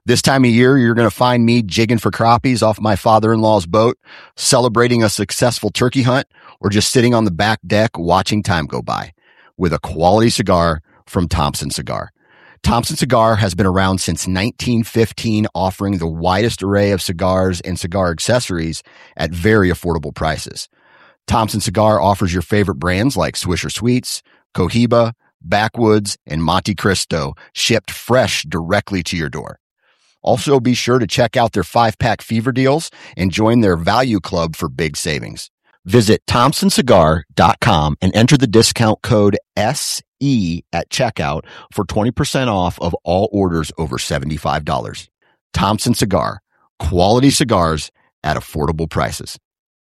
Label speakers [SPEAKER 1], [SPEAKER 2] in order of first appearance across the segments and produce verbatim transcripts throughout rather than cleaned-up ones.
[SPEAKER 1] This time of year, you're going to find me jigging for crappies off my father-in-law's boat, celebrating a successful turkey hunt, or just sitting on the back deck watching time go by with a quality cigar from Thompson Cigar. Thompson Cigar has been around since nineteen fifteen, offering the widest array of cigars and cigar accessories at very affordable prices. Thompson Cigar offers your favorite brands like Swisher Sweets, Cohiba, Backwoods, and Monte Cristo, shipped fresh directly to your door. Also, be sure to check out their five-pack fever deals and join their value club for big savings. Visit thompson cigar dot com and enter the discount code S E at checkout for twenty percent off of all orders over seventy-five dollars. Thompson Cigar, quality cigars at affordable prices.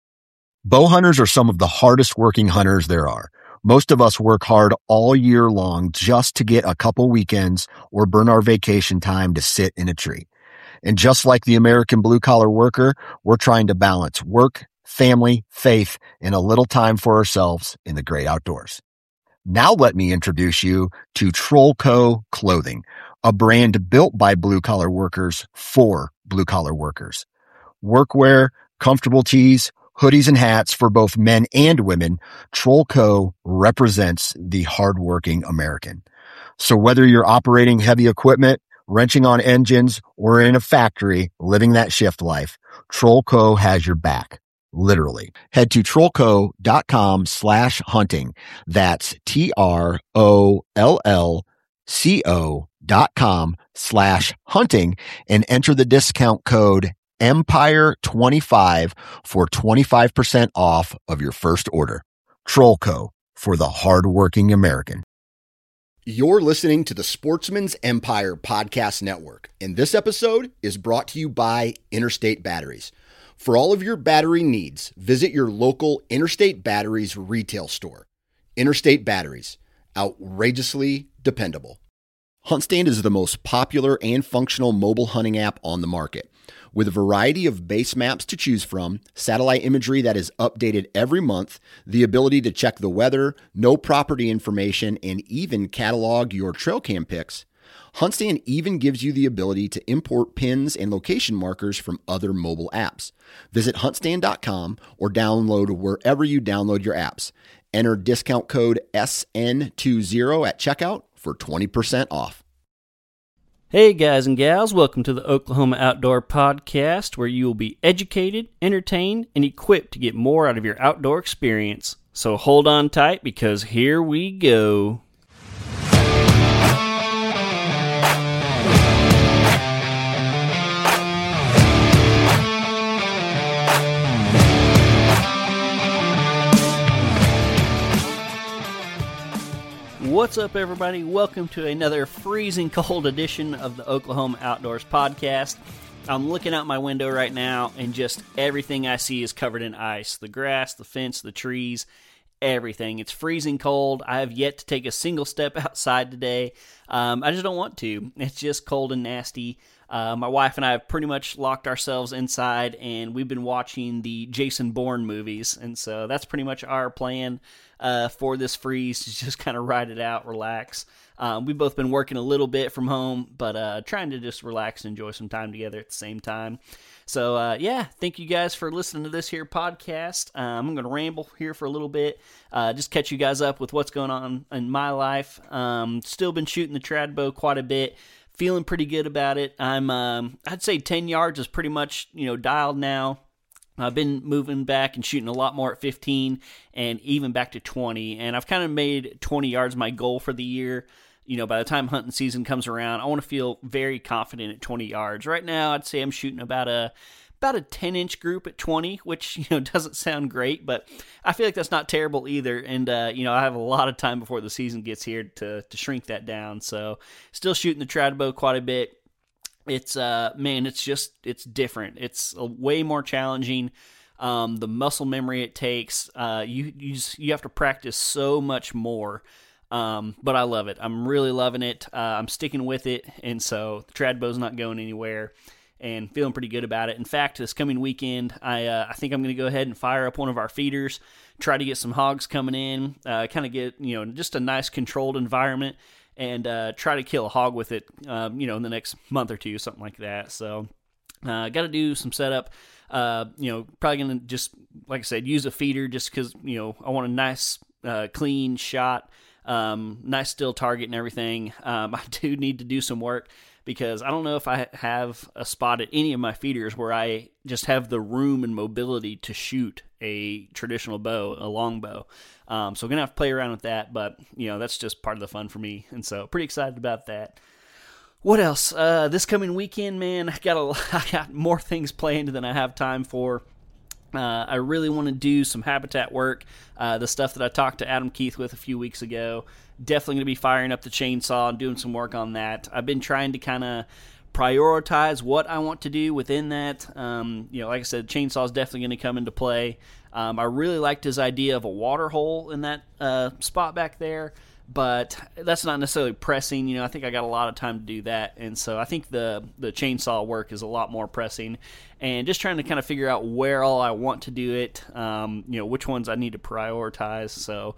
[SPEAKER 1] Bow hunters are some of the hardest working hunters there are. Most of us work hard all year long just to get a couple weekends or burn our vacation time to sit in a tree. And just like the American blue-collar worker, we're trying to balance work, family, faith, and a little time for ourselves in the great outdoors. Now let me introduce you to Trollco Clothing, a brand built by blue-collar workers for blue-collar workers. Workwear, comfortable tees, hoodies, and hats for both men and women, Trollco represents the hardworking American. So whether you're operating heavy equipment, wrenching on engines, or in a factory living that shift life, Trollco has your back. Literally. Head to trollco.com slash hunting. That's T R O L L C O dot com slash hunting and enter the discount code Empire twenty-five for twenty-five percent off of your first order. Trollco, for the hardworking American. You're listening to the Sportsman's Empire Podcast Network, and this episode is brought to you by Interstate Batteries. For all of your battery needs, visit your local Interstate Batteries retail store. Interstate Batteries, outrageously dependable. HuntStand is the most popular and functional mobile hunting app on the market. With a variety of base maps to choose from, satellite imagery that is updated every month, the ability to check the weather, know property information, and even catalog your trail cam pics, HuntStand even gives you the ability to import pins and location markers from other mobile apps. Visit hunt stand dot com or download wherever you download your apps. Enter discount code S N twenty at checkout for twenty percent off.
[SPEAKER 2] Hey guys and gals, welcome to the Oklahoma Outdoor Podcast, where you will be educated, entertained, and equipped to get more out of your outdoor experience. So hold on tight, because here we go. What's up, everybody? Welcome to another freezing cold edition of the Oklahoma Outdoors Podcast. I'm looking out my window right now, and just everything I see is covered in ice. The grass, the fence, the trees, everything. It's freezing cold. I have yet to take a single step outside today. Um, I just don't want to. It's just cold and nasty. Uh, my wife and I have pretty much locked ourselves inside, and we've been watching the Jason Bourne movies, and so that's pretty much our plan uh, for this freeze, to just kind of ride it out, relax. Um, we've both been working a little bit from home, but uh, trying to just relax and enjoy some time together at the same time. So, uh, yeah, thank you guys for listening to this here podcast. Um, I'm going to ramble here for a little bit, uh, just catch you guys up with what's going on in my life. Um, still been shooting the trad bow quite a bit. Feeling pretty good about it. I'm, um, I'd say ten yards is pretty much, you know, dialed now. I've been moving back and shooting a lot more at fifteen and even back to twenty. And I've kind of made twenty yards my goal for the year. You know, by the time hunting season comes around, I want to feel very confident at twenty yards. Right now, I'd say I'm shooting about a about a ten-inch group at twenty, which, you know, doesn't sound great, but I feel like that's not terrible either. And, uh, you know, I have a lot of time before the season gets here to to shrink that down. So still shooting the trad bow quite a bit. It's, uh, man, it's just, it's different. It's a way more challenging. Um, the muscle memory it takes, uh, you, you, just, you have to practice so much more. Um, but I love it. I'm really loving it. Uh, I'm sticking with it. And so the trad bow's not going anywhere, and feeling pretty good about it. In fact, this coming weekend, I, uh, I think I'm going to go ahead and fire up one of our feeders, try to get some hogs coming in, uh, kind of get, you know, just a nice controlled environment. and uh, try to kill a hog with it, um, you know, in the next month or two, something like that. So uh, got to do some setup. Uh, you know, probably going to just, like I said, use a feeder just because, you know, I want a nice, uh, clean shot, um, nice still target and everything. Um, I do need to do some work because I don't know if I have a spot at any of my feeders where I just have the room and mobility to shoot a traditional bow, a long bow. Um, so I'm going to have to play around with that, but, you know, that's just part of the fun for me. And so pretty excited about that. What else? Uh, this coming weekend, man, I got a, I got more things planned than I have time for. Uh, I really want to do some habitat work, uh, the stuff that I talked to Adam Keith with a few weeks ago. Definitely going to be firing up the chainsaw and doing some work on that. I've been trying to kind of prioritize what I want to do within that. Um, you know, like I said, chainsaw is definitely going to come into play. Um, I really liked his idea of a water hole in that uh, spot back there. But that's not necessarily pressing. You know, I think I got a lot of time to do that. And so I think the, the chainsaw work is a lot more pressing. And just trying to kind of figure out where all I want to do it, um, you know, which ones I need to prioritize. So,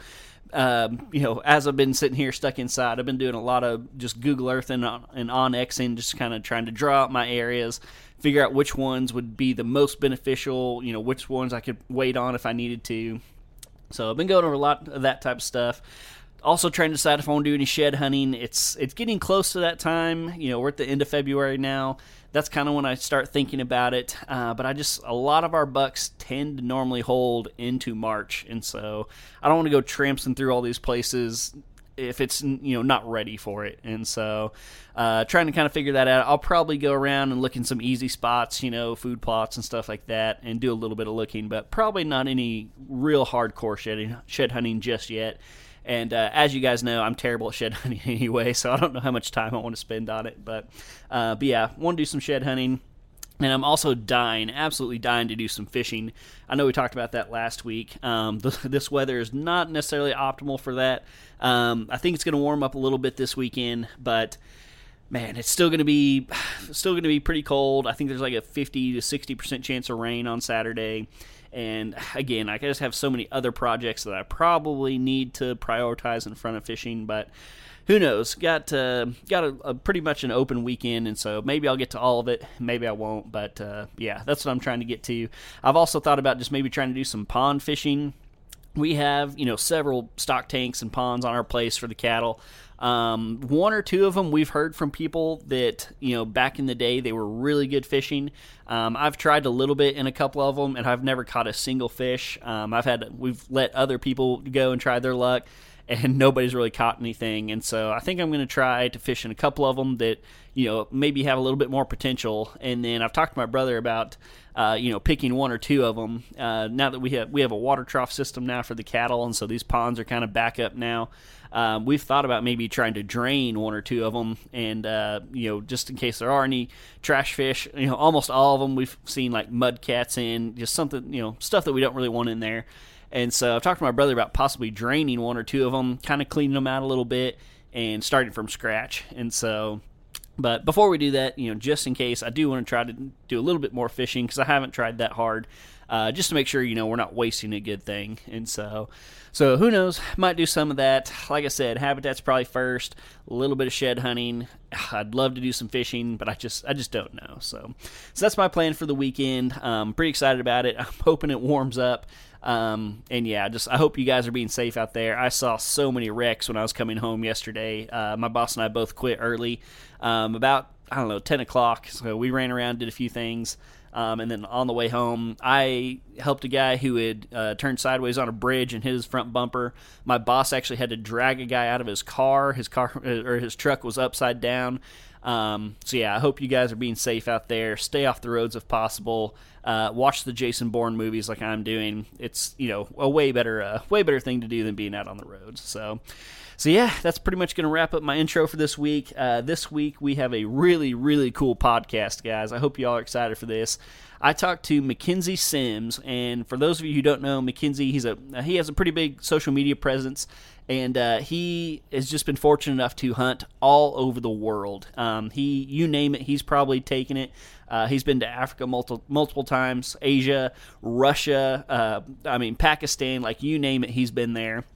[SPEAKER 2] um, you know, as I've been sitting here stuck inside, I've been doing a lot of just Google Earth and, and OnXing, just kind of trying to draw out my areas, figure out which ones would be the most beneficial, you know, which ones I could wait on if I needed to. So I've been going over a lot of that type of stuff. Also trying to decide if I want to do any shed hunting. It's it's getting close to that time. You know, we're at the end of February now. That's kind of when I start thinking about it. Uh, but I just, a lot of our bucks tend to normally hold into March. And so I don't want to go tramping through all these places if it's, you know, not ready for it. And so uh, trying to kind of figure that out. I'll probably go around and look in some easy spots, you know, food plots and stuff like that, and do a little bit of looking. But probably not any real hardcore shed, shed hunting just yet. And uh, as you guys know, I'm terrible at shed hunting anyway, so I don't know how much time I want to spend on it. But, uh, but yeah, want to do some shed hunting. And I'm also dying, absolutely dying to do some fishing. I know we talked about that last week. Um, the, this weather is not necessarily optimal for that. Um, I think it's going to warm up a little bit this weekend, but man, it's still going to be still going to be pretty cold. I think there's like a fifty to sixty percent chance of rain on Saturday. And again, I just have so many other projects that I probably need to prioritize in front of fishing, but who knows? Got uh, got a, a pretty much an open weekend, and so maybe I'll get to all of it. Maybe I won't, but uh, yeah, that's what I'm trying to get to. I've also thought about just maybe trying to do some pond fishing. We have, you know, several stock tanks and ponds on our place for the cattle. Um, one or two of them we've heard from people that, you know, back in the day they were really good fishing. Um, I've tried a little bit in a couple of them, and I've never caught a single fish. Um, I've had we've let other people go and try their luck, and nobody's really caught anything. And so I think I'm going to try to fish in a couple of them that, you know, maybe have a little bit more potential. And then I've talked to my brother about, uh, you know, picking one or two of them. Uh, now that we have we have a water trough system now for the cattle, and so these ponds are kind of back up now. Um, we've thought about maybe trying to drain one or two of them, and uh, you know, just in case there are any trash fish. You know, almost all of them we've seen like mud cats in, just something, you know, stuff that we don't really want in there. And so I've talked to my brother about possibly draining one or two of them, kind of cleaning them out a little bit, and starting from scratch. And so, but before we do that, you know, just in case, I do want to try to do a little bit more fishing because I haven't tried that hard, uh, just to make sure, you know, we're not wasting a good thing. And so, so who knows? Might do some of that. Like I said, habitat's probably first. A little bit of shed hunting. I'd love to do some fishing, but I just, I just don't know. So, so that's my plan for the weekend. I'm pretty excited about it. I'm hoping it warms up. Um, and yeah, just, I hope you guys are being safe out there. I saw so many wrecks when I was coming home yesterday. Uh, my boss and I both quit early, um, about, I don't know, ten o'clock. So we ran around, did a few things. Um, and then on the way home, I helped a guy who had uh, turned sideways on a bridge and hit his front bumper. My boss actually had to drag a guy out of his car. His car or his truck was upside down. Um, so yeah, I hope you guys are being safe out there. Stay off the roads if possible. Uh, watch the Jason Bourne movies like I'm doing. It's, you know, a way better, uh, way better thing to do than being out on the roads. So, so yeah, that's pretty much going to wrap up my intro for this week. Uh, this week we have a really, really cool podcast, guys. I hope you all are excited for this. I talked to Mackenzie Sims, and for those of you who don't know, Mackenzie, he's a he has a pretty big social media presence, and uh, he has just been fortunate enough to hunt all over the world. Um, he, you name it, he's probably taken it. Uh, he's been to Africa multiple multiple times, Asia, Russia, uh, I mean Pakistan, like you name it, he's been there.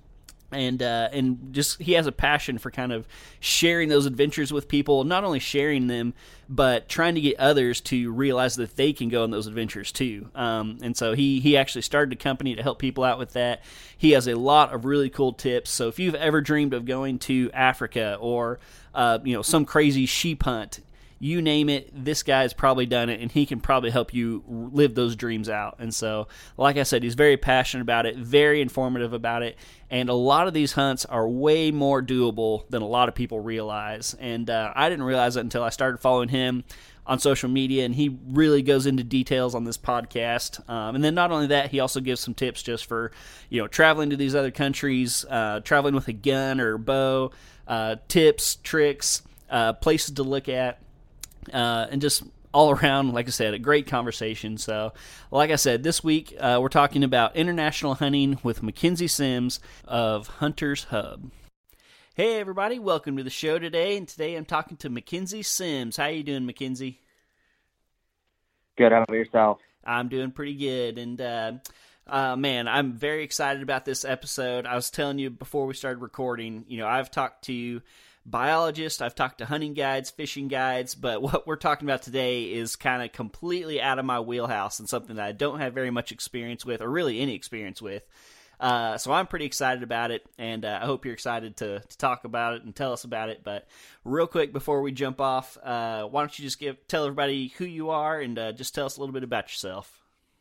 [SPEAKER 2] And uh, and just he has a passion for kind of sharing those adventures with people, not only sharing them, but trying to get others to realize that they can go on those adventures too. Um, and so he he actually started a company to help people out with that. He has a lot of really cool tips. So if you've ever dreamed of going to Africa or uh, you know some crazy sheep hunt, you name it, this guy's probably done it, and he can probably help you live those dreams out. And so, like I said, he's very passionate about it, very informative about it, and a lot of these hunts are way more doable than a lot of people realize. And uh, I didn't realize it until I started following him on social media, and he really goes into details on this podcast. Um, and then not only that, he also gives some tips just for, you know, traveling to these other countries, uh, traveling with a gun or a bow, uh, tips, tricks, uh, places to look at. Uh, and just all around, like I said, a great conversation. So, like I said, this week uh, we're talking about international hunting with Mackenzie Sims of Hunters Hub. Hey, everybody, welcome to the show today. And today I'm talking to Mackenzie Sims. How you doing, Mackenzie?
[SPEAKER 3] Good. How about yourself?
[SPEAKER 2] I'm doing pretty good. And, uh, uh, man, I'm very excited about this episode. I was telling you before we started recording, you know, I've talked to biologists, I've talked to hunting guides, fishing guides, but what we're talking about today is kind of completely out of my wheelhouse and something that I don't have very much experience with, or really any experience with. Uh, so I'm pretty excited about it, and uh, I hope you're excited to, to talk about it and tell us about it. But real quick, before we jump off, uh, why don't you just give tell everybody who you are and uh, just tell us a little bit about yourself.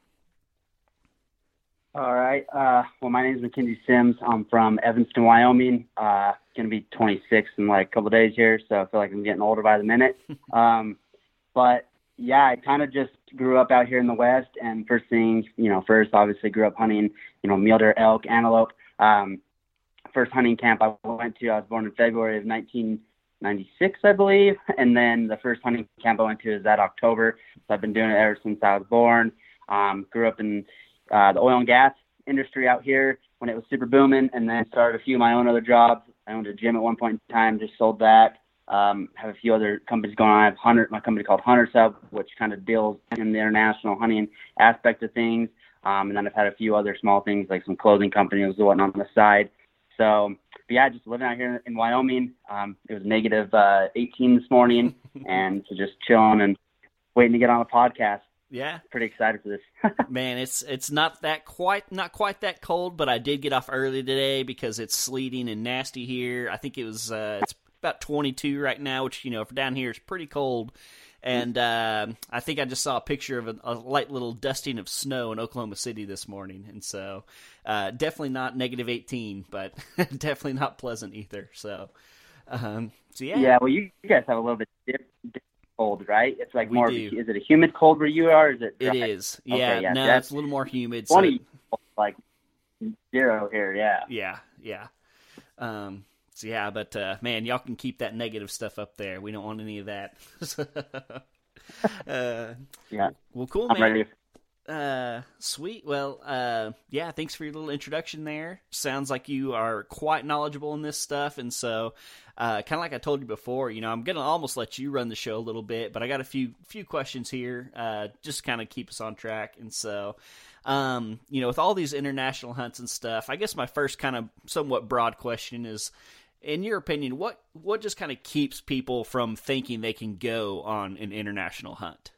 [SPEAKER 3] All right. Uh, well, my name is Mackenzie Sims. I'm from Evanston, Wyoming. Uh, going to be twenty-six in like a couple of days here, so I feel like I'm getting older by the minute. um, but, yeah, I kind of just grew up out here in the West, and first thing, you know, first obviously grew up hunting, you know, mule deer, elk, antelope. Um, first hunting camp I went to, I was born in February of nineteen ninety-six, I believe, and then the first hunting camp I went to is that October, so I've been doing it ever since I was born. Um, grew up in Uh, the oil and gas industry out here when it was super booming, and then started a few of my own other jobs. I owned a gym at one point in time, just sold that. Um, have a few other companies going on. I have Hunter, my company called Hunters Hub, which kind of deals in the international hunting aspect of things. Um, and then I've had a few other small things like some clothing companies and whatnot on the side. So, but yeah, just living out here in Wyoming. Um, it was negative uh, eighteen this morning, and so just chilling and waiting to get on a podcast.
[SPEAKER 2] Yeah,
[SPEAKER 3] pretty excited for this.
[SPEAKER 2] Man, it's it's not that quite not quite that cold, but I did get off early today because it's sleeting and nasty here. I think it was uh, it's about twenty-two right now, which you know for down here is pretty cold. And uh, I think I just saw a picture of a, a light little dusting of snow in Oklahoma City this morning, and so uh, definitely not negative eighteen, but definitely not pleasant either. So, um, so yeah,
[SPEAKER 3] yeah. Well, you, you guys have a little bit different. Cold, right? It's like
[SPEAKER 2] we
[SPEAKER 3] more.
[SPEAKER 2] Do.
[SPEAKER 3] Is it a humid cold where you are? Or is it?
[SPEAKER 2] Dry?
[SPEAKER 3] It
[SPEAKER 2] is. Yeah.
[SPEAKER 3] Okay, yeah
[SPEAKER 2] no,
[SPEAKER 3] so
[SPEAKER 2] it's a little more humid.
[SPEAKER 3] twenty,
[SPEAKER 2] so.
[SPEAKER 3] like zero here. Yeah.
[SPEAKER 2] Yeah. Yeah. Um. So yeah, but uh, man, y'all can keep that negative stuff up there. We don't want any of that. uh,
[SPEAKER 3] yeah.
[SPEAKER 2] Well, cool,
[SPEAKER 3] I'm
[SPEAKER 2] man.
[SPEAKER 3] ready.
[SPEAKER 2] Uh, sweet. Well, uh, yeah, thanks for your little introduction there. Sounds like you are quite knowledgeable in this stuff, and so, uh, kind of like I told you before, you know, I'm gonna almost let you run the show a little bit, but I got a few few questions here, uh, just kind of keep us on track, and so, um, you know, with all these international hunts and stuff, I guess my first kind of somewhat broad question is, in your opinion, what what just kind of keeps people from thinking they can go on an international hunt?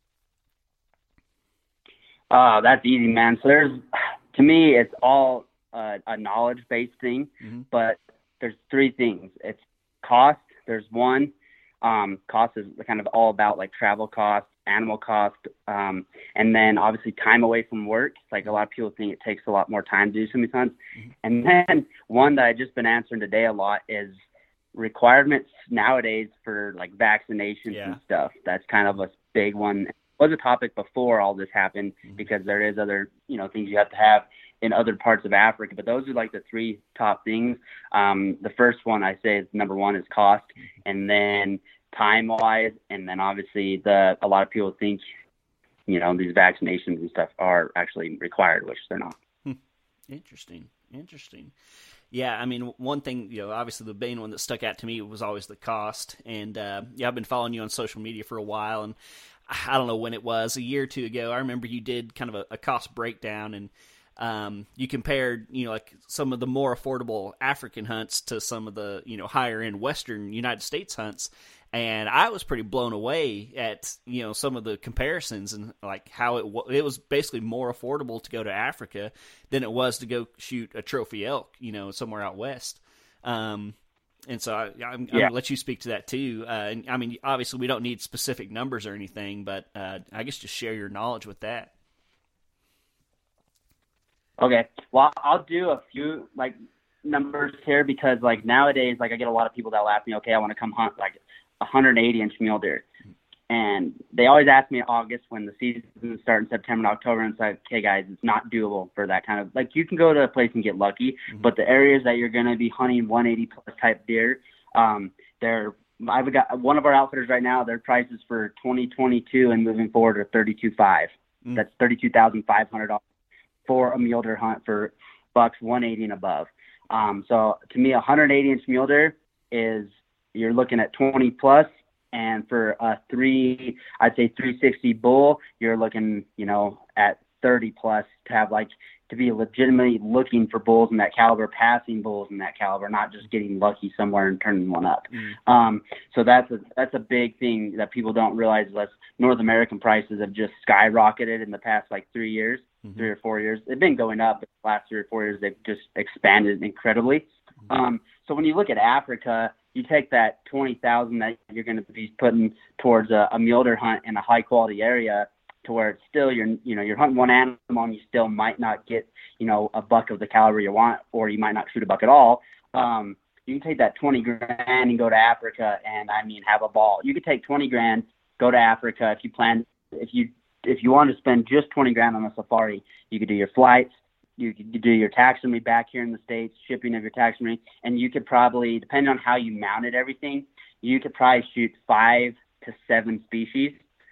[SPEAKER 3] Oh, that's easy, man. So there's, to me, it's all uh, a knowledge-based thing, mm-hmm. but there's three things. It's cost. There's one. Um, cost is kind of all about like travel cost, animal cost, um, and then obviously time away from work. Like a lot of people think it takes a lot more time to do some of these hunts. Mm-hmm. And then one that I've just been answering today a lot is requirements nowadays for like vaccinations yeah. and stuff. That's kind of a big one. Was a topic before all this happened mm-hmm. because there is other, you know, things you have to have in other parts of Africa, but those are like the three top things. Um, the first one I say is number one is cost, and then time wise, and then obviously the a lot of people think, you know, these vaccinations and stuff are actually required, which they're not.
[SPEAKER 2] Interesting, interesting. Yeah, I mean, one thing, you know, obviously the main one that stuck out to me was always the cost, and uh, yeah, I've been following you on social media for a while, and I don't know when it was, a year or two ago, I remember you did kind of a, a cost breakdown, and um, you compared, you know, like some of the more affordable African hunts to some of the, you know, higher end Western United States hunts. And I was pretty blown away at, you know, some of the comparisons and like how it it was basically more affordable to go to Africa than it was to go shoot a trophy elk, you know, somewhere out west. Um, and so I, I'm, yeah. I'm gonna let you speak to that too. Uh, and I mean, obviously we don't need specific numbers or anything, but uh, I guess just share your knowledge with that.
[SPEAKER 3] Okay. Well, I'll do a few like numbers here because like nowadays, like I get a lot of people that will ask me, okay, I want to come hunt like one hundred eighty inch mule deer. And they always ask me in August when the season starts in September and October, and it's like, okay, guys, it's not doable for that kind of, like, you can go to a place and get lucky, mm-hmm. but the areas that you're going to be hunting one eighty plus type deer, um, they're, I've got one of our outfitters right now, their prices for twenty twenty-two and moving forward are thirty-two five. Mm-hmm. That's thirty-two thousand five hundred dollars for a mule deer hunt for bucks one eighty and above. Um, so to me, a one hundred eighty inch mule deer is, you're looking at twenty plus, and for a three, I'd say three sixty bull, you're looking, you know, at thirty plus to have like, to be legitimately looking for bulls in that caliber, passing bulls in that caliber, not just getting lucky somewhere and turning one up. Mm. Um, so that's a, that's a big thing that people don't realize. Is North American prices have just skyrocketed in the past like three years, mm-hmm. three or four years. They've been going up, but the last three or four years, they've just expanded incredibly. Mm-hmm. Um, so when you look at Africa, you take that twenty thousand that you're going to be putting towards a, a mule deer hunt in a high quality area, to where it's still you're you know you're hunting one animal and you still might not get you know a buck of the caliber you want, or you might not shoot a buck at all. Um, you can take that twenty grand and go to Africa and I mean have a ball. You could take twenty grand, go to Africa if you plan if you if you want to spend just twenty grand on a safari. You could do your flights. You could do your taxidermy back here in the States, shipping of your taxidermy, and you could probably, depending on how you mounted everything, you could probably shoot five to seven species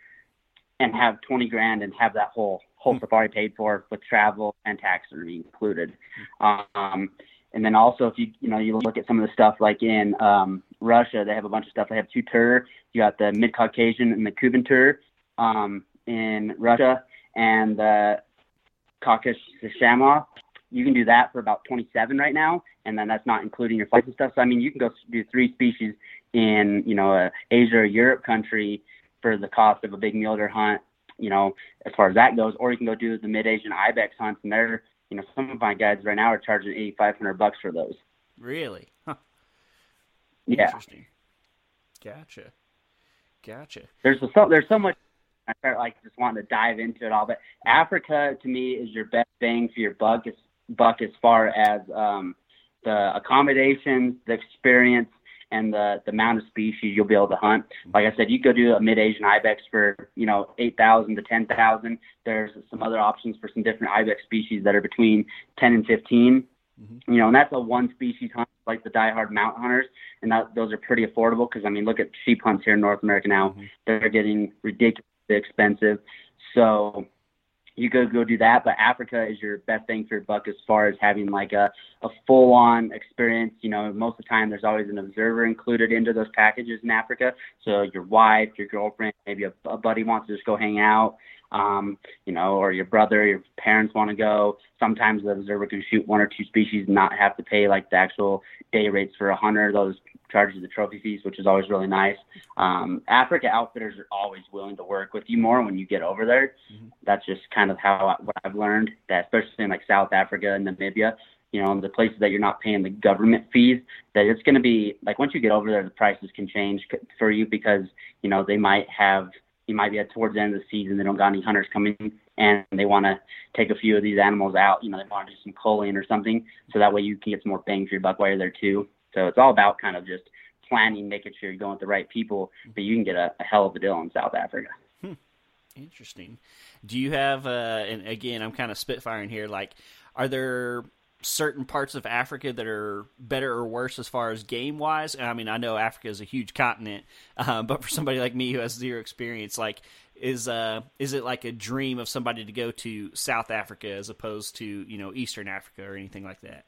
[SPEAKER 3] and have twenty grand and have that whole whole safari paid for with travel and taxidermy included. Um, and then also, if you you know you look at some of the stuff like in um, Russia, they have a bunch of stuff. They have two tur. You got the Mid Caucasian and the Kuban tur um, in Russia, and the Caucasus Chamois, you can do that for about twenty-seven right now, and then that's not including your flights and stuff. So I mean, you can go do three species in you know a Asia or Europe country for the cost of a big mule deer hunt. You know, as far as that goes, or you can go do the mid-Asian ibex hunts, and they're you know some of my guides right now are charging eighty-five hundred bucks for those.
[SPEAKER 2] Really? Huh.
[SPEAKER 3] Yeah.
[SPEAKER 2] Interesting. Gotcha. Gotcha.
[SPEAKER 3] There's so there's so much. I start like just wanting to dive into it all, but Africa to me is your best bang for your buck as buck as far as um, the accommodations, the experience, and the the amount of species you'll be able to hunt. Like I said, you go do a mid-Asian ibex for you know eight thousand to ten thousand. There's some other options for some different ibex species that are between ten and fifteen. Mm-hmm. You know, and that's a one species hunt, like the diehard mountain hunters, and that, those are pretty affordable because I mean, look at sheep hunts here in North America now; mm-hmm. they're getting ridiculous. Expensive, so you go go do that. But Africa is your best bang for your buck as far as having like a, a full on experience. You know, most of the time there's always an observer included into those packages in Africa. So your wife, your girlfriend, maybe a, a buddy wants to just go hang out, um, you know, or your brother, your parents want to go. Sometimes the observer can shoot one or two species and not have to pay like the actual day rates for a hunter. Those charges the trophy fees, which is always really nice. Um, Africa outfitters are always willing to work with you more when you get over there. Mm-hmm. That's just kind of how I, what I've learned, that especially in like South Africa and Namibia, you know, the places that you're not paying the government fees, that it's going to be like once you get over there, the prices can change for you because, you know, they might have, you might be at towards the end of the season, they don't got any hunters coming and they want to take a few of these animals out, you know, they want to do some culling or something. So that way you can get some more bang for your buck while you're there too. So it's all about kind of just planning, making sure you're going with the right people, but you can get a, a hell of a deal in South Africa.
[SPEAKER 2] Hmm. Interesting. Do you have, uh, and again, I'm kind of spitfiring here, like, are there certain parts of Africa that are better or worse as far as game-wise? I mean, I know Africa is a huge continent, uh, but for somebody like me who has zero experience, like, is uh, is it like a dream of somebody to go to South Africa as opposed to, you know, Eastern Africa or anything like that?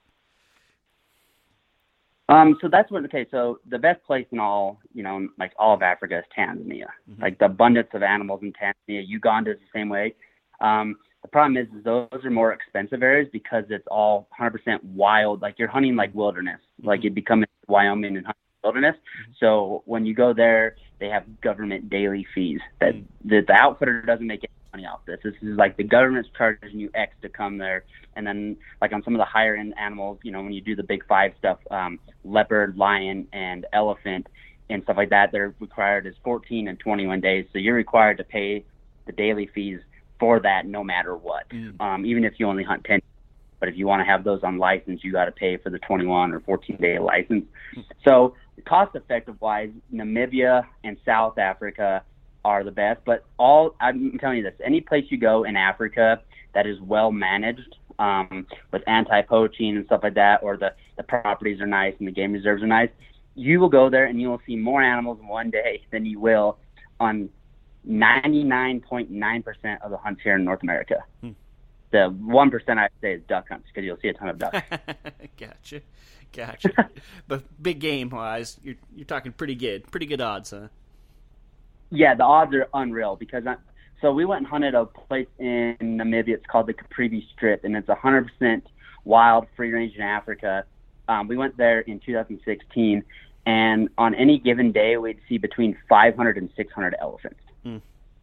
[SPEAKER 3] Um, so that's what, okay, so the best place in all, you know, like all of Africa is Tanzania. Mm-hmm. Like the abundance of animals in Tanzania. Uganda is the same way. Um, the problem is, is those are more expensive areas because it's all one hundred percent wild. Like you're hunting like wilderness, mm-hmm. like it becomes Wyoming and hunting wilderness. Mm-hmm. So when you go there, they have government daily fees that mm-hmm. the, the outfitter doesn't make any money off this. This is like the government's charging you X to come there. And then like on some of the higher end animals, you know, when you do the big five stuff, um, leopard, lion, and elephant and stuff like that, they're required as fourteen and twenty-one days. So you're required to pay the daily fees for that no matter what, mm. um, even if you only hunt ten. But if you want to have those on license, you got to pay for the twenty-one or fourteen day license. Mm. So cost effective wise, Namibia and South Africa are the best. But all I'm telling you this, any place you go in Africa that is well managed, um, with anti-poaching and stuff like that, or the, the properties are nice and the game reserves are nice, you will go there and you will see more animals in one day than you will on ninety-nine point nine percent of the hunts here in North America. Hmm. The one percent I'd say is duck hunts because you'll see a ton of ducks.
[SPEAKER 2] Gotcha. Gotcha. But big game wise, you're you're talking pretty good. Pretty good odds, huh?
[SPEAKER 3] Yeah, the odds are unreal because I, so we went and hunted a place in Namibia. It's called the Caprivi Strip, and it's one hundred percent wild, free range in Africa. Um, we went there in two thousand sixteen, and on any given day, we'd see between five hundred and six hundred elephants.
[SPEAKER 2] Mm.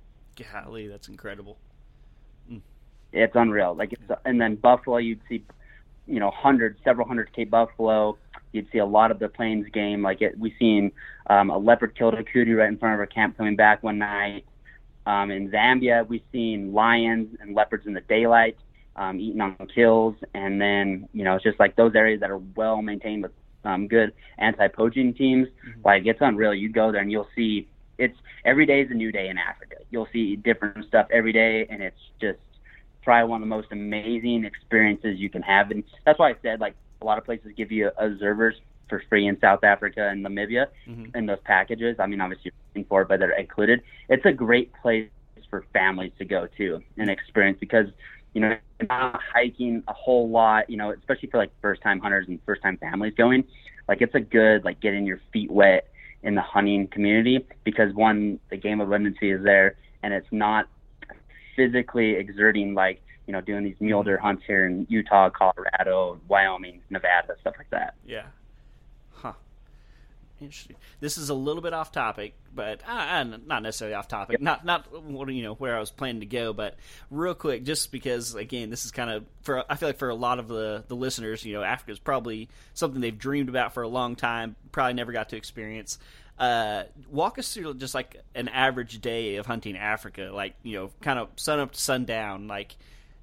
[SPEAKER 2] Golly, that's incredible. Mm.
[SPEAKER 3] It's unreal. Like, it's, and then buffalo, you'd see, you know, hundreds, several hundred K buffalo. You'd see a lot of the plains game. Like it, we seen um, a leopard killed a kudu right in front of our camp coming back one night. Um, in Zambia, we've seen lions and leopards in the daylight, um, eating on kills. And then, you know, it's just like those areas that are well maintained with um, good anti-poaching teams. Mm-hmm. Like, it's unreal. You go there and you'll see, it's every day is a new day in Africa. You'll see different stuff every day, and it's just probably one of the most amazing experiences you can have. And that's why I said, like, a lot of places give you observers for free in South Africa and Namibia, mm-hmm. in those packages. I mean, obviously you're paying for it, but they're included. It's a great place for families to go to and experience because, you know, you're not hiking a whole lot, you know, especially for like first-time hunters and first-time families going. Like, it's a good, like, getting your feet wet in the hunting community because, one, the game abundancy is there, and it's not physically exerting like, you know, doing these mule deer hunts here in Utah, Colorado, Wyoming, Nevada, stuff like that.
[SPEAKER 2] Yeah. Huh. Interesting. This is a little bit off topic, but uh, not necessarily off topic. Yep. Not not you know where I was planning to go, but real quick, just because again, this is kind of for I feel like for a lot of the the listeners, you know, Africa is probably something they've dreamed about for a long time, probably never got to experience. Uh, walk us through just like an average day of hunting Africa, like, you know, kind of sun up to sundown, like,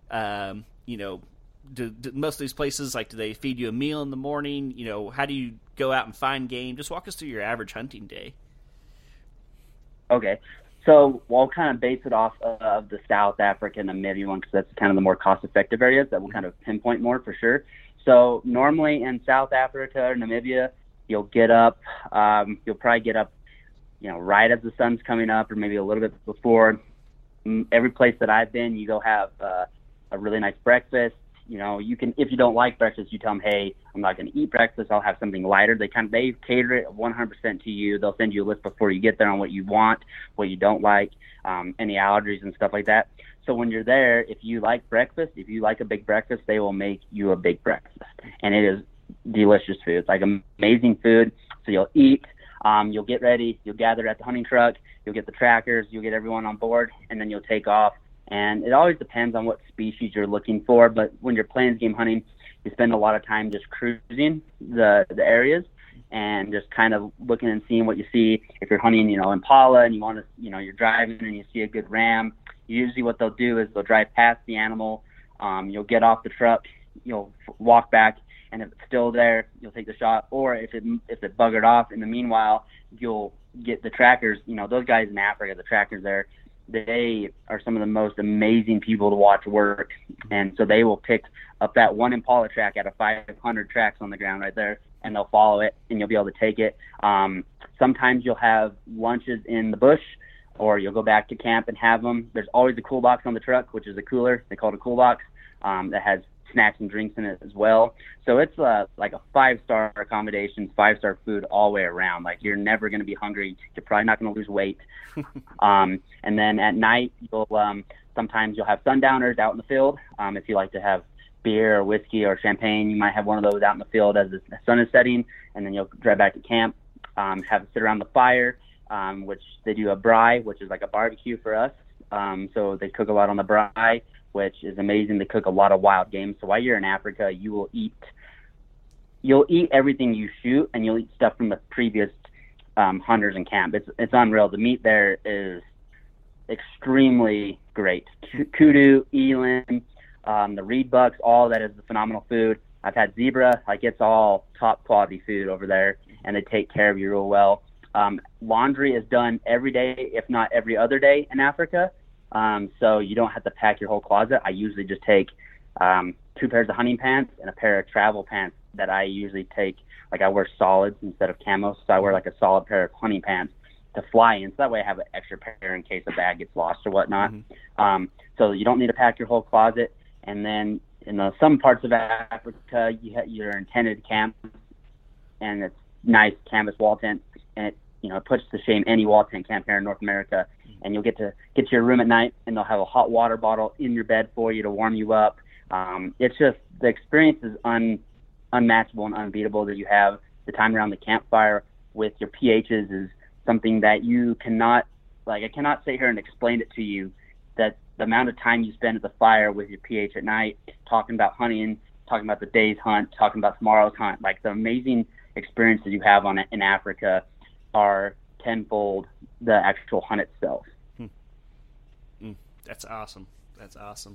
[SPEAKER 2] um, you know, do, do most of these places, like, do they feed you a meal in the morning? You know, how do you go out and find game? Just walk us through your average hunting day.
[SPEAKER 3] Okay. So we'll kind of base it off of the South Africa and Namibia one because that's kind of the more cost-effective areas that we'll kind of pinpoint more for sure. So normally in South Africa or Namibia, you'll get up, um, you'll probably get up, you know, right as the sun's coming up or maybe a little bit before. Every place that I've been, you go have uh, a really nice breakfast. You know, you can, if you don't like breakfast, you tell them, hey, I'm not going to eat breakfast. I'll have something lighter. They kind of, they cater it one hundred percent to you. They'll send you a list before you get there on what you want, what you don't like, um, any allergies and stuff like that. So when you're there, if you like breakfast, if you like a big breakfast, they will make you a big breakfast. And it is delicious food. It's like amazing food. So you'll eat, um, you'll get ready, you'll gather at the hunting truck, you'll get the trackers, you'll get everyone on board, and then you'll take off. And it always depends on what species you're looking for. But when you're plains game hunting, you spend a lot of time just cruising the the areas and just kind of looking and seeing what you see. If you're hunting, you know, Impala and you want to, you know, you're driving and you see a good ram, usually what they'll do is they'll drive past the animal. Um, you'll get off the truck, you'll walk back, and if it's still there, you'll take the shot. Or if it if it buggered off in the meanwhile, you'll get the trackers. You know, those guys in Africa, the trackers there, they are some of the most amazing people to watch work. And so they will pick up that one Impala track out of five hundred tracks on the ground right there, and they'll follow it, and you'll be able to take it. Um, sometimes you'll have lunches in the bush, or you'll go back to camp and have them. There's always a cool box on the truck, which is a cooler. They call it a cool box, um, that has snacks and drinks in it as well. So it's uh, like a five-star accommodation, five-star food all the way around. Like, you're never going to be hungry. You're probably not going to lose weight. um, and then at night, you'll um, sometimes you'll have sundowners out in the field. Um, if you like to have beer or whiskey or champagne, you might have one of those out in the field as the sun is setting, and then you'll drive back to camp, um, have it sit around the fire, um, which they do a braai, which is like a barbecue for us. Um, so they cook a lot on the braai, which is amazing. They cook a lot of wild game. So while you're in Africa, you will eat, you'll eat everything you shoot, and you'll eat stuff from the previous um, hunters in camp. It's it's unreal. The meat there is extremely great. Kudu, eland, um, the reed bucks, all that is the phenomenal food. I've had zebra. Like, it's all top quality food over there, and they take care of you real well. Um, laundry is done every day, if not every other day in Africa. Um, so you don't have to pack your whole closet. I usually just take um, two pairs of hunting pants and a pair of travel pants that I usually take. Like, I wear solids instead of camos, so I wear like a solid pair of hunting pants to fly in. So that way I have an extra pair in case a bag gets lost or whatnot. Mm-hmm. Um, so you don't need to pack your whole closet. And then in the, some parts of Africa, you ha- you're in tented camp, and it's nice canvas wall tent, and it, you know, it puts to shame any wall tent camp here in North America. And you'll get to get to your room at night, and they'll have a hot water bottle in your bed for you to warm you up. Um, it's just, the experience is un, unmatchable and unbeatable that you have. The time around the campfire with your P Hs is something that you cannot, like, I cannot sit here and explain it to you, that the amount of time you spend at the fire with your P H at night, talking about hunting, talking about the day's hunt, talking about tomorrow's hunt, like the amazing experiences you have on it in Africa are tenfold the actual hunt itself.
[SPEAKER 2] Hmm. Mm, that's awesome. That's awesome.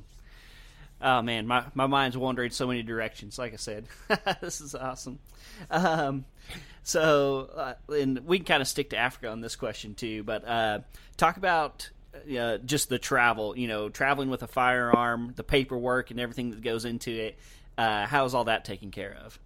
[SPEAKER 2] Oh man, my, my mind's wandering so many directions. Like I said, this is awesome. Um, so, uh, and we can kind of stick to Africa on this question too, but uh, talk about uh, just the travel. You know, traveling with a firearm, the paperwork, and everything that goes into it. Uh, how is all that taken care of?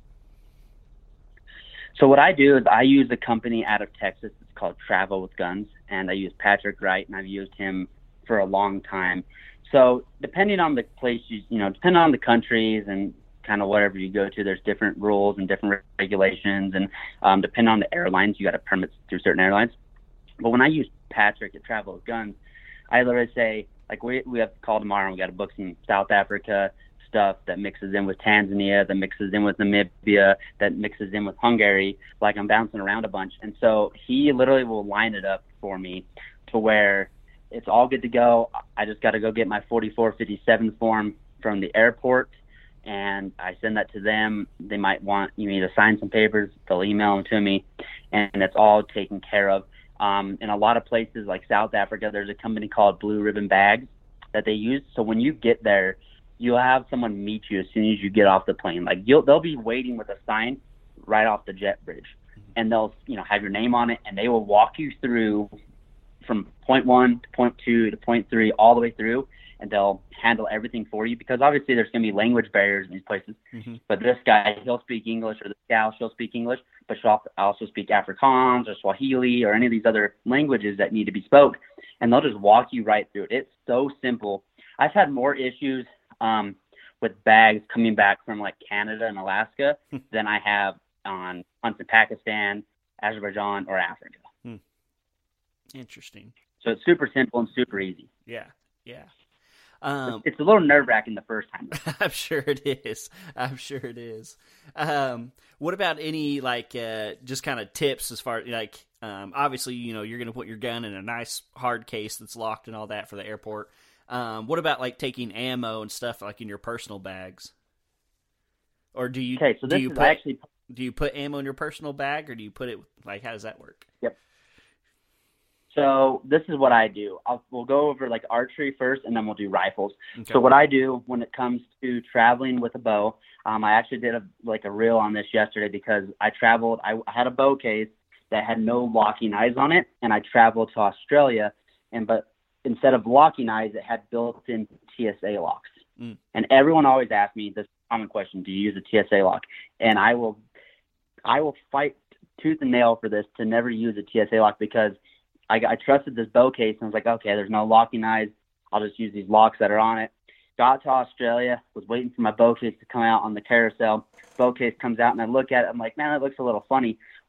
[SPEAKER 3] So what I do is I use a company out of Texas. It's called Travel with Guns, and I use Patrick Wright, and I've used him for a long time. So depending on the place, you, you know, depending on the countries and kind of whatever you go to, there's different rules and different regulations, and um, depending on the airlines, you got to permits through certain airlines. But when I use Patrick at Travel with Guns, I literally say, like, we we have to call tomorrow, and we got to book some South Africa stuff that mixes in with Tanzania, that mixes in with Namibia, that mixes in with Hungary. Like, I'm bouncing around a bunch. And so he literally will line it up for me to where it's all good to go. I just got to go get my forty-four fifty-seven form from the airport, and I send that to them. They might want me to sign some papers. They'll email them to me, and it's all taken care of. Um, in a lot of places like South Africa, there's a company called Blue Ribbon Bags that they use. So when you get there, you'll have someone meet you as soon as you get off the plane. Like, you'll, they'll be waiting with a sign right off the jet bridge, and they'll, you know, have your name on it, and they will walk you through from point one to point two to point three, all the way through, and they'll handle everything for you, because obviously there's going to be language barriers in these places. Mm-hmm. But this guy, he'll speak English, or the gal, she'll speak English, but she'll also speak Afrikaans or Swahili or any of these other languages that need to be spoke, and they'll just walk you right through it. It's so simple. I've had more issues um, with bags coming back from like Canada and Alaska than I have on hunts in Pakistan, Azerbaijan, or Africa.
[SPEAKER 2] Hmm. Interesting.
[SPEAKER 3] So it's super simple and super easy.
[SPEAKER 2] Yeah, yeah. Um,
[SPEAKER 3] it's a little nerve-wracking the first time.
[SPEAKER 2] I'm sure it is. I'm sure it is. Um, what about any, like, uh, just kind of tips as far, like, um, obviously, you know, you're going to put your gun in a nice hard case that's locked and all that for the airport. Um, what about, like, taking ammo and stuff, like, in your personal bags? Or do you,
[SPEAKER 3] okay, so this
[SPEAKER 2] do you
[SPEAKER 3] is
[SPEAKER 2] put,
[SPEAKER 3] actually...
[SPEAKER 2] do you put ammo in your personal bag, or do you put it, like, how does that work?
[SPEAKER 3] Yep. So this is what I do. I'll, we'll go over like archery first, and then we'll do rifles. Okay. So what I do when it comes to traveling with a bow, um, I actually did a, like a reel on this yesterday, because I traveled, I had a bow case that had no locking eyes on it, and I traveled to Australia, and but instead of locking eyes, it had built-in T S A locks. Mm. And everyone always asks me this common question: do you use a T S A lock? And I will, I will fight tooth and nail for this to never use a T S A lock, because I, I trusted this bow case, and I was like, okay, there's no locking eyes. I'll just use these locks that are on it. Got to Australia, was waiting for my bow case to come out on the carousel. Bow case comes out, and I look at it. I'm like, man, that looks a little funny. Well,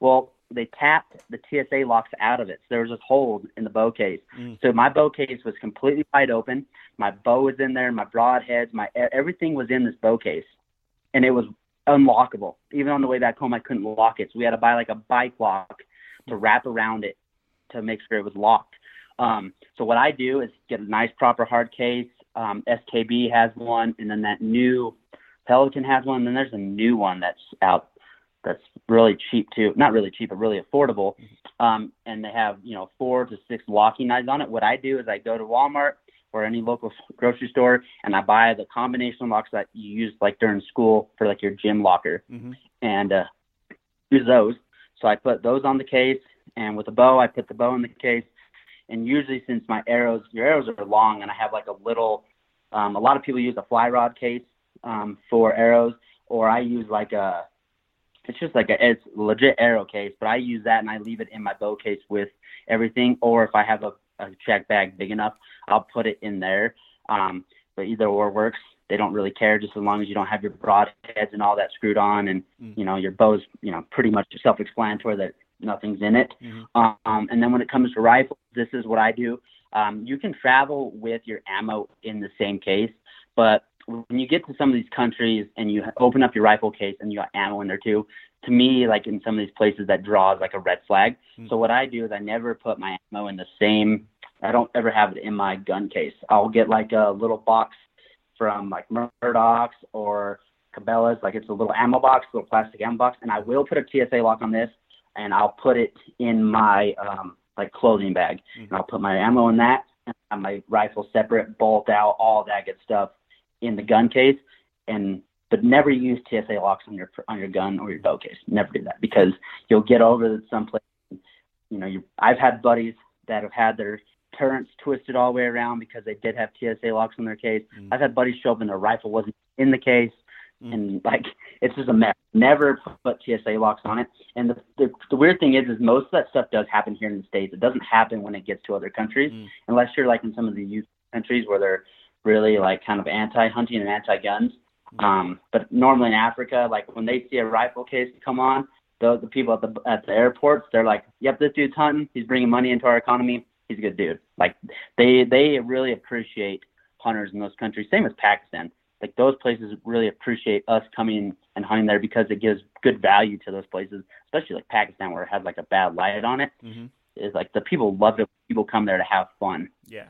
[SPEAKER 3] they tapped the T S A locks out of it. So there was this hole in the bow case.
[SPEAKER 2] Mm.
[SPEAKER 3] So my bow case was completely wide open. My bow was in there, my broadheads, my everything was in this bow case, and it was unlockable. Even on the way back home, I couldn't lock it. So we had to buy like a bike lock to wrap around it to make sure it was locked. Um, so what I do is get a nice proper hard case. Um, S K B has one, and then that new Pelican has one. And then there's a new one that's out that's really cheap too. Not really cheap, but really affordable. Um, and they have, you know, four to six locking knives on it. What I do is I go to Walmart or any local grocery store, and I buy the combination locks that you use like during school for like your gym locker,
[SPEAKER 2] mm-hmm.
[SPEAKER 3] and uh, use those. So I put those on the case, and with the bow, I put the bow in the case. And usually, since my arrows, your arrows are long, and I have like a little, um, a lot of people use a fly rod case um, for arrows, or I use like a, it's just like a, it's a legit arrow case, but I use that and I leave it in my bow case with everything. Or if I have a, a check bag big enough, I'll put it in there. Um, but either or works. They don't really care, just as long as you don't have your broadheads and all that screwed on, and
[SPEAKER 2] mm.
[SPEAKER 3] you know your bow's, you know, pretty much self-explanatory that nothing's in it.
[SPEAKER 2] Mm-hmm.
[SPEAKER 3] Um, and then when it comes to rifles, this is what I do. Um, you can travel with your ammo in the same case, but when you get to some of these countries and you open up your rifle case and you got ammo in there too, to me, like in some of these places, that draws like a red flag.
[SPEAKER 2] Mm-hmm.
[SPEAKER 3] So what I do is I never put my ammo in the same, I don't ever have it in my gun case. I'll get like a little box from like Murdoch's or Cabela's, like it's a little ammo box, a little plastic ammo box, and I will put a T S A lock on this, and I'll put it in my um, like clothing bag, mm-hmm. and I'll put my ammo in that, and have my rifle separate, bolt out, all that good stuff in the gun case, and but never use T S A locks on your on your gun or your bow case. Never do that, because you'll get over someplace. You know, you I've had buddies that have had their turrets twisted all the way around because they did have T S A locks on their case. Mm. I've had buddies show up and their rifle wasn't in the case, mm. and like it's just a mess. Never put T S A locks on it. And the, the the weird thing is, is most of that stuff does happen here in the States. It doesn't happen when it gets to other countries, mm. unless you're like in some of the youth countries where they're really like kind of anti-hunting and anti-guns. Mm. Um, but normally in Africa, like when they see a rifle case come on, the the people at the at the airports, they're like, "Yep, this dude's hunting. He's bringing money into our economy. He's a good dude." Like they they really appreciate hunters in those countries. Same as Pakistan. Like those places really appreciate us coming and hunting there because it gives good value to those places, especially like Pakistan where it has like a bad light on it.
[SPEAKER 2] Mm-hmm.
[SPEAKER 3] Is like the people love it. People come there to have fun.
[SPEAKER 2] Yeah.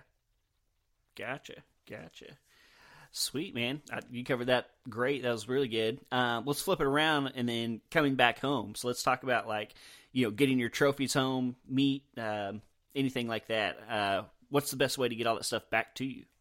[SPEAKER 2] Gotcha. Gotcha. Sweet, man. I, you covered that great. That was really good. Uh, let's flip it around and then coming back home. So let's talk about like, you know, getting your trophies home, meat, um, anything like that. Uh, what's the best way to get all that stuff back to you?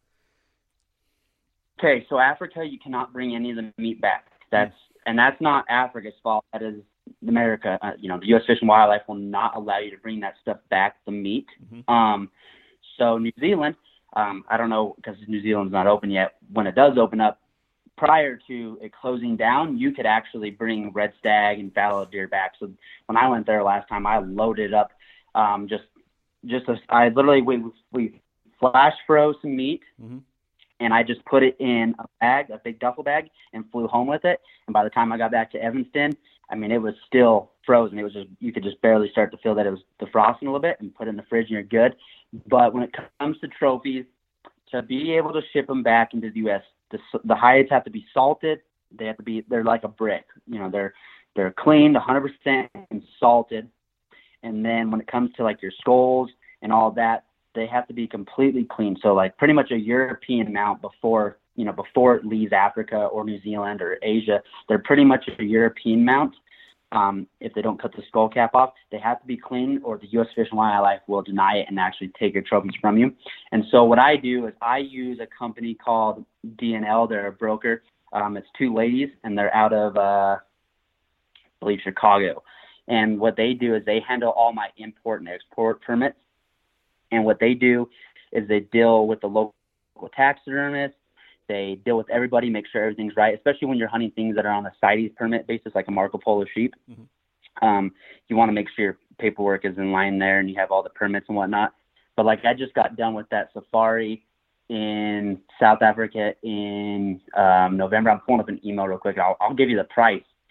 [SPEAKER 3] Okay, so Africa, you cannot bring any of the meat back. That's and that's not Africa's fault. That is America. Uh, you know, the U S Fish and Wildlife will not allow you to bring that stuff back, the meat. Mm-hmm. Um, so New Zealand, um, I don't know because New Zealand's not open yet. When it does open up, prior to it closing down, you could actually bring red stag and fallow deer back. So when I went there last time, I loaded up um, just just a, I literally we we flash froze some meat. Mm-hmm. And I just put it in a bag, a big duffel bag, and flew home with it. And by the time I got back to Evanston, I mean, it was still frozen. It was just, you could just barely start to feel that it was defrosting a little bit and put it in the fridge and you're good. But when it comes to trophies, to be able to ship them back into the U S, the, the hides have to be salted. They have to be, they're like a brick. You know, they're, they're cleaned one hundred percent and salted. And then when it comes to like your skulls and all that, they have to be completely clean. So like pretty much a European mount before, you know, before it leaves Africa or New Zealand or Asia, they're pretty much a European mount. Um, if they don't cut the skull cap off, they have to be clean or the U S Fish and Wildlife will deny it and actually take your trophies from you. And so what I do is I use a company called D N L. They're a broker. Um, it's two ladies and they're out of, uh, I believe, Chicago. And what they do is they handle all my import and export permits. And what they do is they deal with the local taxidermist. They deal with everybody, make sure everything's right, especially when you're hunting things that are on a CITES permit basis, like a Marco Polo sheep. Mm-hmm. Um, you want to make sure your paperwork is in line there and you have all the permits and whatnot. But, like, I just got done with that safari in South Africa in um, November. I'm pulling up an email real quick. I'll, I'll give you the price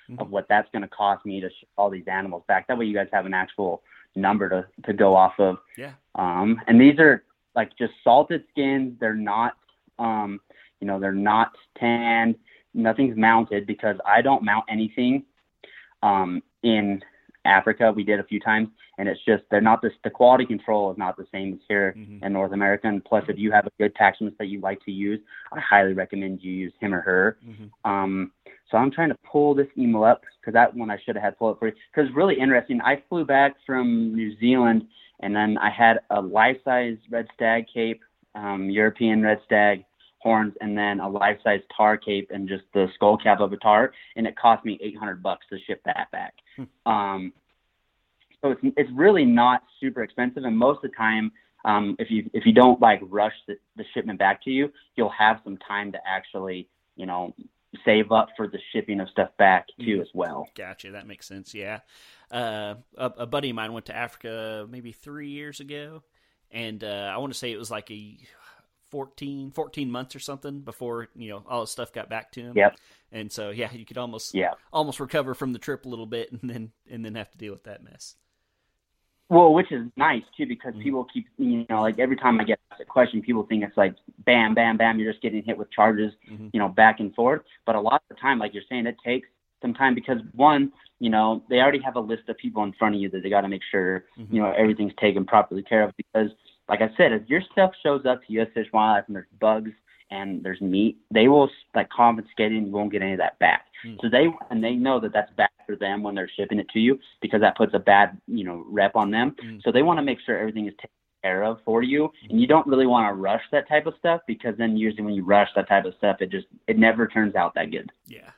[SPEAKER 3] mm-hmm. of what that's going to cost me to ship all these animals back. That way you guys have an actual number to, to go off of.
[SPEAKER 2] Yeah.
[SPEAKER 3] Um, and these are like just salted skins. They're not, um, you know, they're not tanned. Nothing's mounted because I don't mount anything um, in Africa. We did a few times, and it's just they're not this. The quality control is not the same as here mm-hmm. in North America. And plus, if you have a good taxidermist that you like to use, I highly recommend you use him or her. Mm-hmm. Um, so I'm trying to pull this email up because that one I should have had pull up for you because it's really interesting. I flew back from New Zealand, and then I had a life-size red stag cape, um, European red stag horns, and then a life-size tar cape and just the skull cap of a tar, and it cost me eight hundred bucks to ship that back. Hmm. Um, so it's it's really not super expensive, and most of the time, um, if you if you don't like rush the, the shipment back to you, you'll have some time to actually, you know, save up for the shipping of stuff back too as well.
[SPEAKER 2] Gotcha, that makes sense. Yeah, uh, a, a buddy of mine went to Africa maybe three years ago, and uh, I want to say it was like a fourteen, fourteen months or something before, you know, all his stuff got back to him.
[SPEAKER 3] Yep.
[SPEAKER 2] And so, yeah, you could almost,
[SPEAKER 3] yeah.
[SPEAKER 2] almost recover from the trip a little bit and then, and then have to deal with that mess.
[SPEAKER 3] Well, which is nice too, because mm-hmm. people keep, you know, like every time I get asked a question, people think it's like bam, bam, bam. You're just getting hit with charges, mm-hmm. you know, back and forth. But a lot of the time, like you're saying, it takes some time because one, you know, they already have a list of people in front of you that they got to make sure, mm-hmm. you know, everything's taken properly care of because, like I said, if your stuff shows up to U S Fish and Wildlife and there's bugs and there's meat, they will like confiscate it and you won't get any of that back. Mm. So they and they know that that's bad for them when they're shipping it to you because that puts a bad, you know, rep on them. Mm. So they want to make sure everything is taken care of for you, and you don't really want to rush that type of stuff because then usually when you rush that type of stuff, it just it never turns out that good.
[SPEAKER 2] Yeah.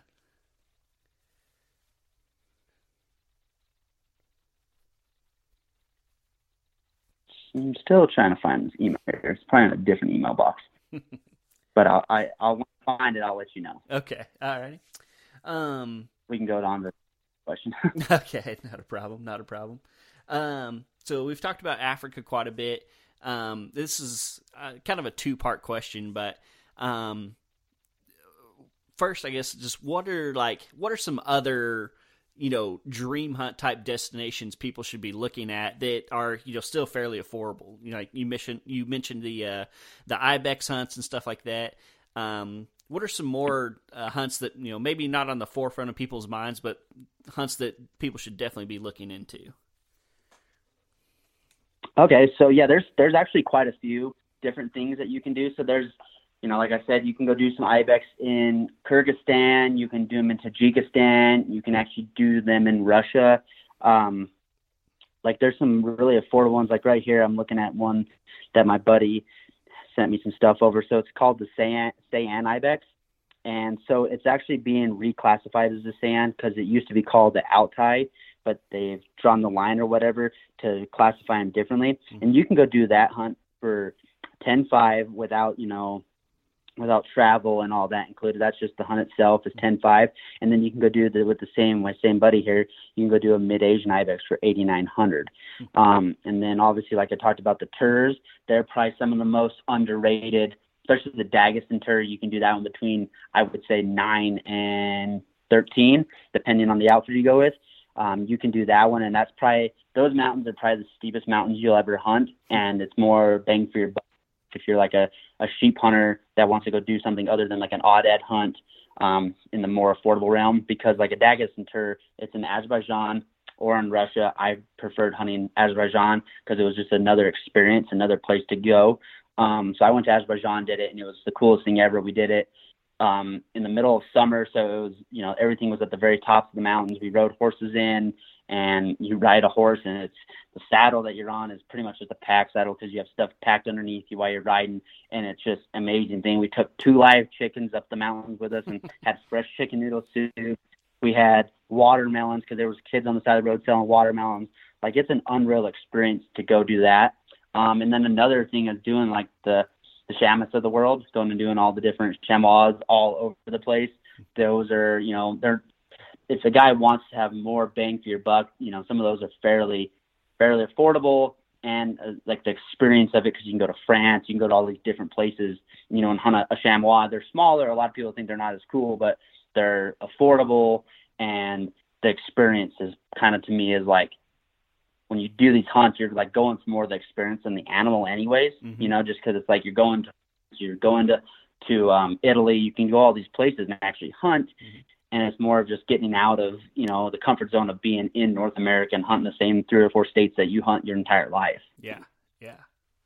[SPEAKER 3] I'm still trying to find this email here. It's probably in a different email box, but I'll, I, I'll find it. I'll let you know.
[SPEAKER 2] Okay. All righty. Um,
[SPEAKER 3] we can go on to the question.
[SPEAKER 2] Okay. Not a problem. Not a problem. Um, so we've talked about Africa quite a bit. Um, this is uh, kind of a two part question, but, um, first, I guess just what are like, what are some other, you know, dream hunt type destinations people should be looking at that are, you know, still fairly affordable? You know, like you mentioned, you mentioned the, uh, the ibex hunts and stuff like that. Um, what are some more uh, hunts that, you know, maybe not on the forefront of people's minds, but hunts that people should definitely be looking into?
[SPEAKER 3] Okay. So yeah, there's, there's actually quite a few different things that you can do. So there's, you know, like I said, you can go do some ibex in Kyrgyzstan. You can do them in Tajikistan. You can actually do them in Russia. Um, like there's some really affordable ones. Like right here, I'm looking at one that my buddy sent me some stuff over. So it's called the Sayan, Sayan ibex. And so it's actually being reclassified as a Sayan because it used to be called the Altai, but they've drawn the line or whatever to classify them differently. Mm-hmm. And you can go do that hunt for ten five without, you know, without travel and all that included. That's just the hunt itself is ten five. And then you can go do the, with the same, my same buddy here, you can go do a mid-Asian ibex for eighty-nine hundred. Um, and then obviously, like I talked about the Turs, they're probably some of the most underrated, especially the Dagestan Tur. You can do that one between, I would say nine and thirteen, depending on the outfit you go with. Um, you can do that one. And that's probably, those mountains are probably the steepest mountains you'll ever hunt. And it's more bang for your buck if you're like a, a sheep hunter that wants to go do something other than like an odd-ed hunt um, in the more affordable realm. Because like a Dagestan Tur, it's in Azerbaijan or in Russia. I preferred hunting Azerbaijan because it was just another experience, another place to go. Um, so I went to Azerbaijan, did it, and it was the coolest thing ever. We did it um, in the middle of summer, so it was, you know, everything was at the very top of the mountains. We rode horses in, and you ride a horse, and it's the saddle that you're on is pretty much just a pack saddle because you have stuff packed underneath you while you're riding, and it's just an amazing thing. We took two live chickens up the mountains with us and had fresh chicken noodle soup. We had watermelons because there was kids on the side of the road selling watermelons. Like, it's an unreal experience to go do that. Um, and then another thing is doing like the, the Shamus of the world, going and doing all the different chamois all over the place. Those are, you know, they're, if a guy wants to have more bang for your buck, you know, some of those are fairly, fairly affordable, and uh, like the experience of it, because you can go to France, you can go to all these different places, you know, and hunt a, a chamois. They're smaller. A lot of people think they're not as cool, but they're affordable, And the experience is kind of, to me, is like, when you do these hunts, you're like going for more of the experience than the animal anyways, mm-hmm. you know, just because it's like you're going to, you're going to, to um, Italy, you can go all these places and actually hunt. Mm-hmm. And it's more of just getting out of, you know, the comfort zone of being in North America and hunting the same three or four states that you hunt your entire life.
[SPEAKER 2] Yeah. Yeah.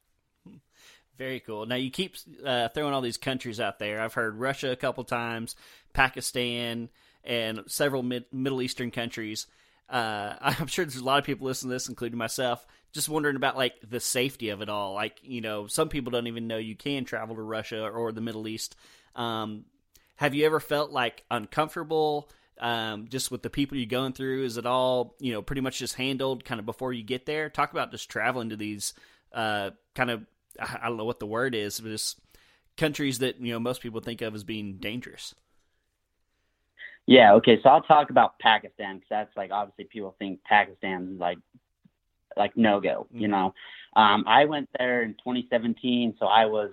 [SPEAKER 2] Very cool. Now you keep uh, throwing all these countries out there. I've heard Russia a couple times, Pakistan, and several mid- Middle Eastern countries. Uh, I'm sure there's a lot of people listening to this, including myself, just wondering about like the safety of it all. Like, you know, some people don't even know you can travel to Russia or the Middle East. Um, have you ever felt like uncomfortable um, just with the people you're going through? Is it all, you know, pretty much just handled kind of before you get there? Talk about just traveling to these uh, kind of, I don't know what the word is, but just countries that, you know, most people think of as being dangerous.
[SPEAKER 3] Yeah, okay, so I'll talk about Pakistan, because that's, like, obviously people think Pakistan's, like, like no-go, you know. Um, I went there in twenty seventeen, so I was,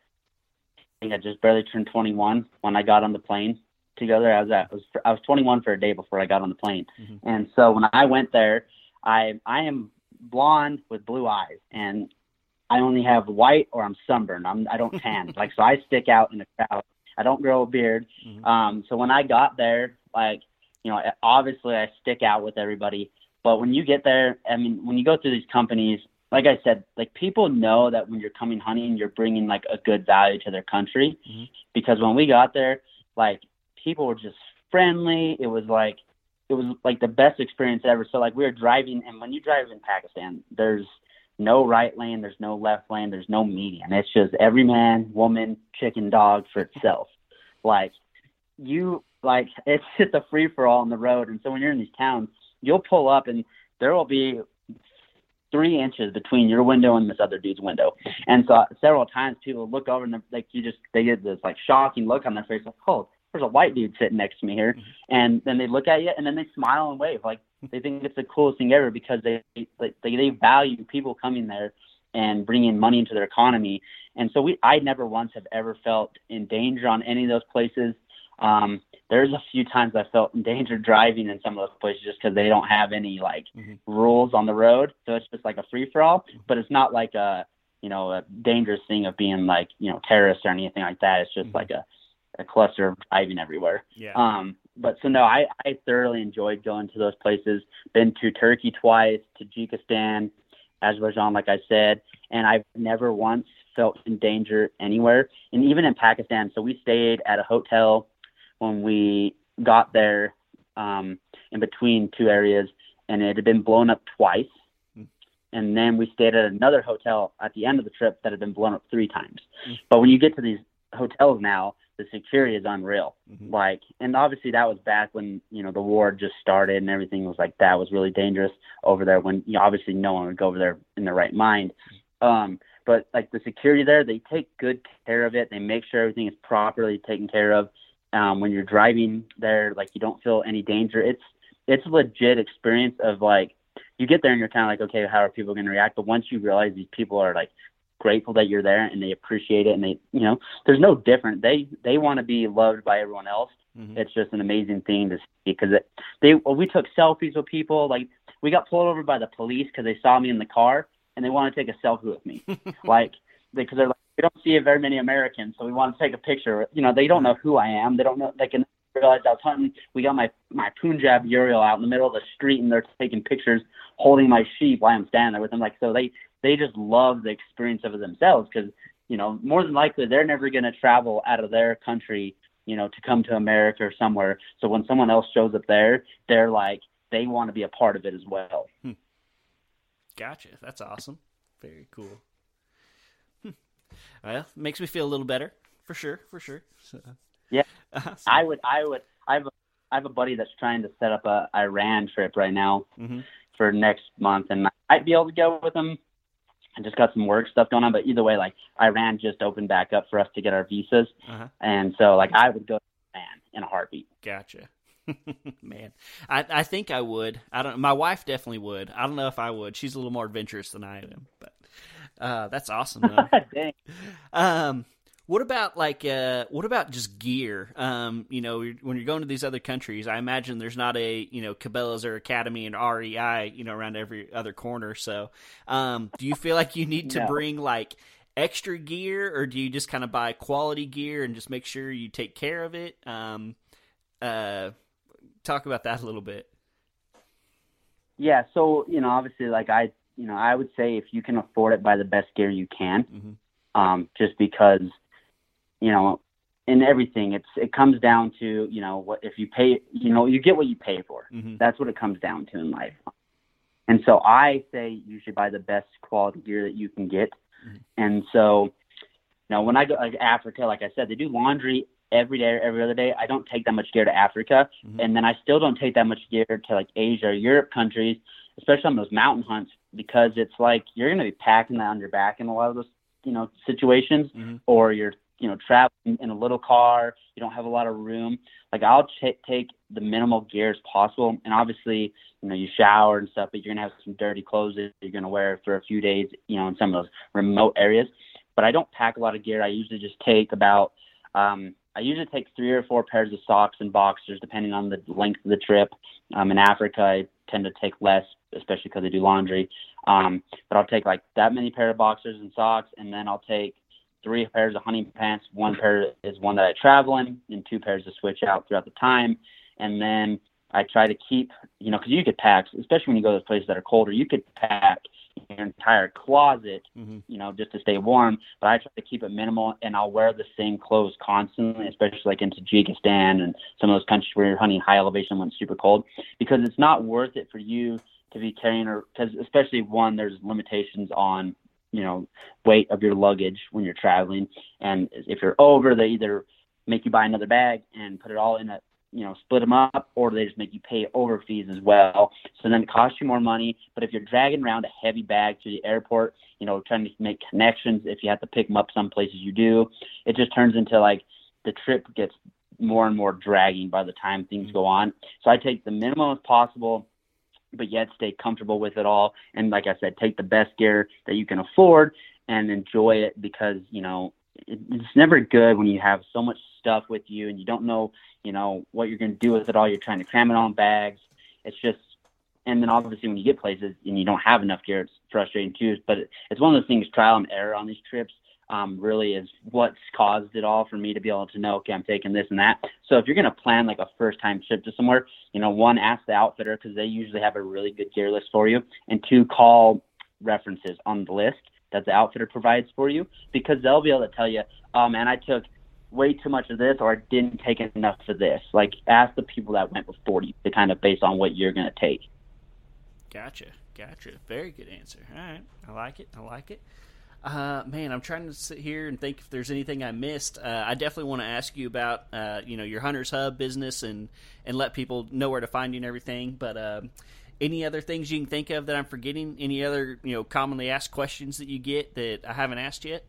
[SPEAKER 3] I think I just barely turned twenty-one when I got on the plane to go there. I was, at, I was, I was twenty-one for a day before I got on the plane. Mm-hmm. And so when I went there, I I am blonde with blue eyes, and I only have white or I'm sunburned. I'm, I don't tan. Like, so I stick out in the crowd. I don't grow a beard. Mm-hmm. Um, so when I got there, like, you know, obviously I stick out with everybody. But when you get there, I mean, when you go through these companies, like I said, like, people know that when you're coming hunting, you're bringing like a good value to their country. Mm-hmm. Because when we got there, like, people were just friendly. It was like, it was like the best experience ever. So like, we were driving, and when you drive in Pakistan, there's no right lane, there's no left lane, there's no median. It's just every man, woman, chicken, dog for itself. Like, you, like, it's just a free-for-all on the road. And so when you're in these towns, you'll pull up and there will be three inches between your window and this other dude's window. And so several times people look over and like, you just, they get this like shocking look on their face, like, oh, there's a white dude sitting next to me here. And then they look at you and then they smile and wave. Like, they think it's the coolest thing ever, because they, like, they, they value people coming there and bringing money into their economy. And so we, I never once have ever felt in danger on any of those places. Um, there's a few times I felt in danger driving in some of those places just because they don't have any like mm-hmm. rules on the road. So it's just like a free for all, but it's not like a, you know, a dangerous thing of being like, you know, terrorists or anything like that. It's just mm-hmm. like a, a cluster of driving everywhere.
[SPEAKER 2] Yeah.
[SPEAKER 3] Um, but so no, I, I thoroughly enjoyed going to those places. Been to Turkey twice, Tajikistan, Azerbaijan, like I said, and I've never once felt in danger anywhere. And even in Pakistan, so we stayed at a hotel when we got there, um, in between two areas, and it had been blown up twice. Mm. And then we stayed at another hotel at the end of the trip that had been blown up three times. Mm. But when you get to these hotels now, the security is unreal. Mm-hmm. Like, and obviously that was back when, you know, the war just started and everything was like, that was really dangerous over there, when, you know, obviously no one would go over there in their right mind. Um, but like the security there, they take good care of it. They make sure everything is properly taken care of. Um, when you're driving there, like, you don't feel any danger. It's, it's a legit experience of like, you get there and you're kind of like, okay, how are people going to react? But once you realize these people are like grateful that you're there and they appreciate it, and they, you know, there's no different. They, they want to be loved by everyone else. Mm-hmm. It's just an amazing thing to see, because it, they, well, we took selfies with people. Like, we got pulled over by the police because they saw me in the car and they want to take a selfie with me. Like, because they're like, we don't see very many Americans, so we want to take a picture. You know, they don't know who I am. They don't know. They can realize I was hunting. We got my, my Punjab Uriel out in the middle of the street, and they're taking pictures holding my sheep while I'm standing there with them. Like, so they, they just love the experience of it themselves, because, you know, more than likely they're never going to travel out of their country, you know, to come to America or somewhere. So when someone else shows up there, they're like, they want to be a part of it as well.
[SPEAKER 2] Hmm. Gotcha. That's awesome. Very cool. Hmm. Well, makes me feel a little better, for sure, for sure. So,
[SPEAKER 3] yeah,
[SPEAKER 2] uh, so.
[SPEAKER 3] I would, I would, I have, a, I have a buddy that's trying to set up a Iran trip right now mm-hmm. for next month, and I might be able to go with him. I just got some work stuff going on, but either way, like, Iran just opened back up for us to get our visas, uh-huh. and so like I would go to Iran in a heartbeat.
[SPEAKER 2] Gotcha. Man, I I think I would. I don't. My wife definitely would. I don't know if I would. She's a little more adventurous than I am, but uh, that's awesome. Dang. Um, What about like uh, what about just gear? Um, you know, when you're going to these other countries, I imagine there's not a you know Cabela's or Academy and R E I you know around every other corner. So, um, do you feel like you need to
[SPEAKER 3] No.
[SPEAKER 2] bring like extra gear, or do you just kind of buy quality gear and just make sure you take care of it? Um, uh, talk about that a little bit.
[SPEAKER 3] Yeah, so you know, obviously, like I, you know, I would say if you can afford it, buy the best gear you can.
[SPEAKER 2] Mm-hmm.
[SPEAKER 3] Um, just because, you know, in everything, it's it comes down to you know what if you pay, you know, you get what you pay for.
[SPEAKER 2] Mm-hmm.
[SPEAKER 3] That's what it comes down to in life. And so I say you should buy the best quality gear that you can get. Mm-hmm. And so, you know, when I go like Africa, like I said, they do laundry every day or every other day. I don't take that much gear to Africa. Mm-hmm. And then I still don't take that much gear to like Asia or Europe countries, especially on those mountain hunts, because it's like you're going to be packing that on your back in a lot of those, you know, situations, mm-hmm. or you're, you know, traveling in a little car, you don't have a lot of room. Like I'll ch- take the minimal gear as possible. And obviously, you know, you shower and stuff, but you're going to have some dirty clothes that you're going to wear for a few days, you know, in some of those remote areas. But I don't pack a lot of gear. I usually just take about, um, I usually take three or four pairs of socks and boxers, depending on the length of the trip. Um, in Africa, I tend to take less, especially because I do laundry. Um, but I'll take like that many pair of boxers and socks, and then I'll take three pairs of hunting pants. One pair is one that I travel in, and two pairs to switch out throughout the time. And then I try to keep, you know, because you could pack, especially when you go to places that are colder, you could pack your entire closet, mm-hmm. you know, just to stay warm. But I try to keep it minimal, and I'll wear the same clothes constantly, especially like in Tajikistan and some of those countries where you're hunting high elevation when it's super cold, because it's not worth it for you to be carrying, or because especially one, there's limitations on, you know, weight of your luggage when you're traveling. And if you're over, they either make you buy another bag and put it all in a, you know, split them up, or they just make you pay over fees as well. So then it costs you more money. But if you're dragging around a heavy bag to the airport, you know, trying to make connections, if you have to pick them up some places you do, it just turns into like the trip gets more and more dragging by the time things go on. So I take the minimum as possible, but yet stay comfortable with it all. And like I said, take the best gear that you can afford and enjoy it, because, you know, it, it's never good when you have so much stuff with you and you don't know, you know, what you're going to do with it all. You're trying to cram it on bags. It's just, and then obviously when you get places and you don't have enough gear, it's frustrating too. But it's one of those things, trial and error on these trips um, really is what's caused it all for me to be able to know, okay, I'm taking this and that. So if you're going to plan like a first time trip to somewhere, you know, one, ask the outfitter, because they usually have a really good gear list for you, and two, call references on the list that the outfitter provides for you, because they'll be able to tell you, oh man, I took way too much of this, or I didn't take enough of this. Like, ask the people that went before you to kind of based on what you're going to take.
[SPEAKER 2] Gotcha. Gotcha. Very good answer. All right. I like it. I like it. Uh, man, I'm trying to sit here and think if there's anything I missed. Uh, I definitely want to ask you about, uh, you know, your Hunter's Hub business and, and let people know where to find you and everything. But uh, any other things you can think of that I'm forgetting? Any other, you know, commonly asked questions that you get that I haven't asked yet?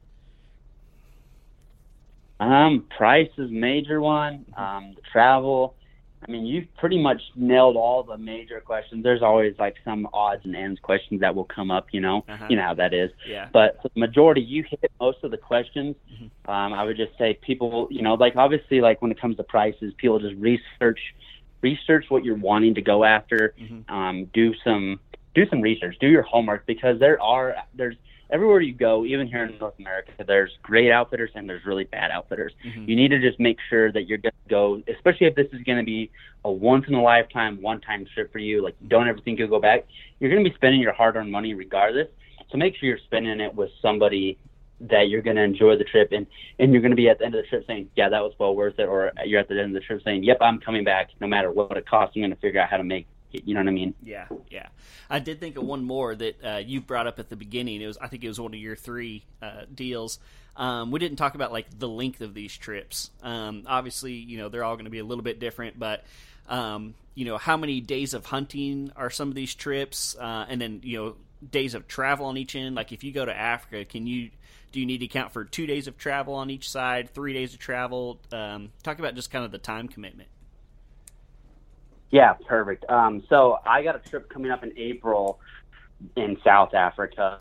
[SPEAKER 3] Um, price is a major one. Um, the travel. I mean, you've pretty much nailed all the major questions. There's always like some odds and ends questions that will come up, you know, uh-huh. you know how that is.
[SPEAKER 2] Yeah.
[SPEAKER 3] But for the majority, you hit most of the questions. Mm-hmm. Um, I would just say people, you know, like obviously like when it comes to prices, people just research, research what you're wanting to go after. Mm-hmm. Um, do some, do some research, do your homework, because there are, there's, everywhere you go, even here in North America, there's great outfitters and there's really bad outfitters. Mm-hmm. You need to just make sure that you're going to go, especially if this is going to be a once-in-a-lifetime, one-time trip for you. Like, you don't ever think you'll go back. You're going to be spending your hard-earned money regardless. So make sure you're spending it with somebody that you're going to enjoy the trip, and, and you're going to be at the end of the trip saying, yeah, that was well worth it, or you're at the end of the trip saying, yep, I'm coming back no matter what it costs. I'm going to figure out how to make it. You know what I mean?
[SPEAKER 2] Yeah, yeah. I did think of one more that uh, you brought up at the beginning. It was, I think it was one of your three uh, deals. Um, we didn't talk about like the length of these trips. Um, obviously, you know, they're all going to be a little bit different, but um, you know, how many days of hunting are some of these trips, uh, and then you know, days of travel on each end. Like if you go to Africa, can you do you need to count for two days of travel on each side, three days of travel? Um, talk about just kind of the time commitment.
[SPEAKER 3] Yeah, perfect. Um, so I got a trip coming up in April in South Africa.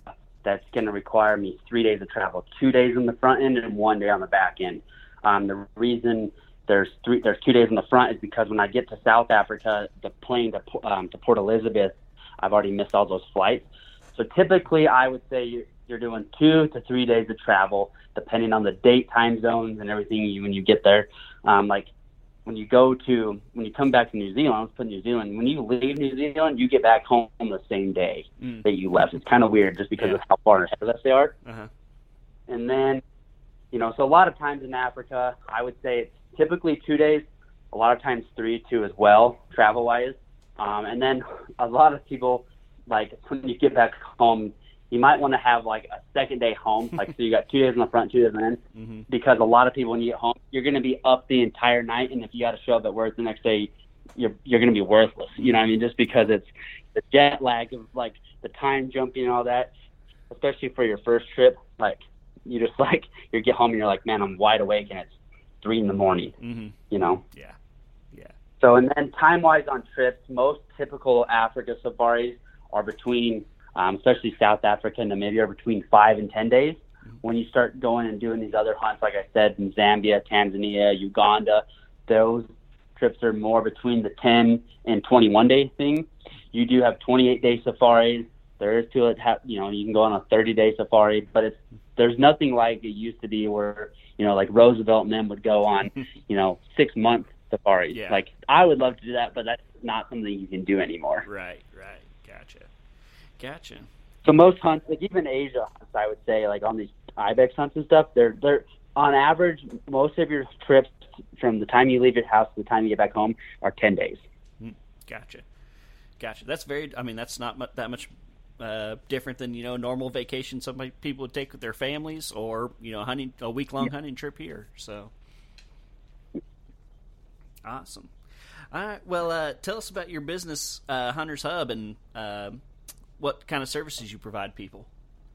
[SPEAKER 3] that's going to require me three days of travel, two days on the front end and one day on the back end. Um, the reason there's three, there's two days on the front is because when I get to South Africa, the plane to, um, to Port Elizabeth, I've already missed all those flights. So typically I would say you're, you're doing two to three days of travel, depending on the date, time zones, and everything you, when you get there. Um, like when you go to, when you come back to New Zealand, let's put New Zealand, when you leave New Zealand, you get back home the same day mm. that you left. It's kind of weird just because yeah. of how far ahead of us they are. Uh-huh. And then, you know, so a lot of times in Africa, I would say it's typically two days, a lot of times three, two as well, travel-wise. Um, and then a lot of people, like when you get back home, you might want to have like a second day home. Like, so you got two days in the front, two days in the end, mm-hmm. because a lot of people, when you get home, you're going to be up the entire night. And if you got to show up at work the next day, you're, you're going to be worthless. You know what I mean? Just because it's the jet lag of like the time jumping and all that, especially for your first trip, like you just like, you get home and you're like, man, I'm wide awake and it's three in the morning, mm-hmm. you know?
[SPEAKER 2] Yeah. Yeah.
[SPEAKER 3] So, and then time wise on trips, most typical Africa safaris are between, Um, especially South Africa and Namibia, are between five and ten days. Mm-hmm. When you start going and doing these other hunts, like I said, in Zambia, Tanzania, Uganda, those trips are more between the ten and twenty-one day thing. You do have twenty-eight day safaris. There is to it, you know, you can go on a thirty day safari, but it's there's nothing like it used to be where, you know, like Roosevelt and them would go on, you know, six month safaris.
[SPEAKER 2] Yeah.
[SPEAKER 3] Like I would love to do that, but that's not something you can do anymore.
[SPEAKER 2] Right, right. Gotcha. Gotcha.
[SPEAKER 3] So most hunts, like even Asia hunts, I would say, like on these ibex hunts and stuff, they're they're on average, most of your trips from the time you leave your house to the time you get back home are ten days.
[SPEAKER 2] Gotcha. Gotcha. That's very. I mean, that's not mu- that much uh, different than, you know, normal vacation some people would take with their families, or, you know, hunting a week long yeah. hunting trip here. So awesome. All right. Well, uh, tell us about your business, uh, Hunters Hub, and uh, what kind of services you provide people.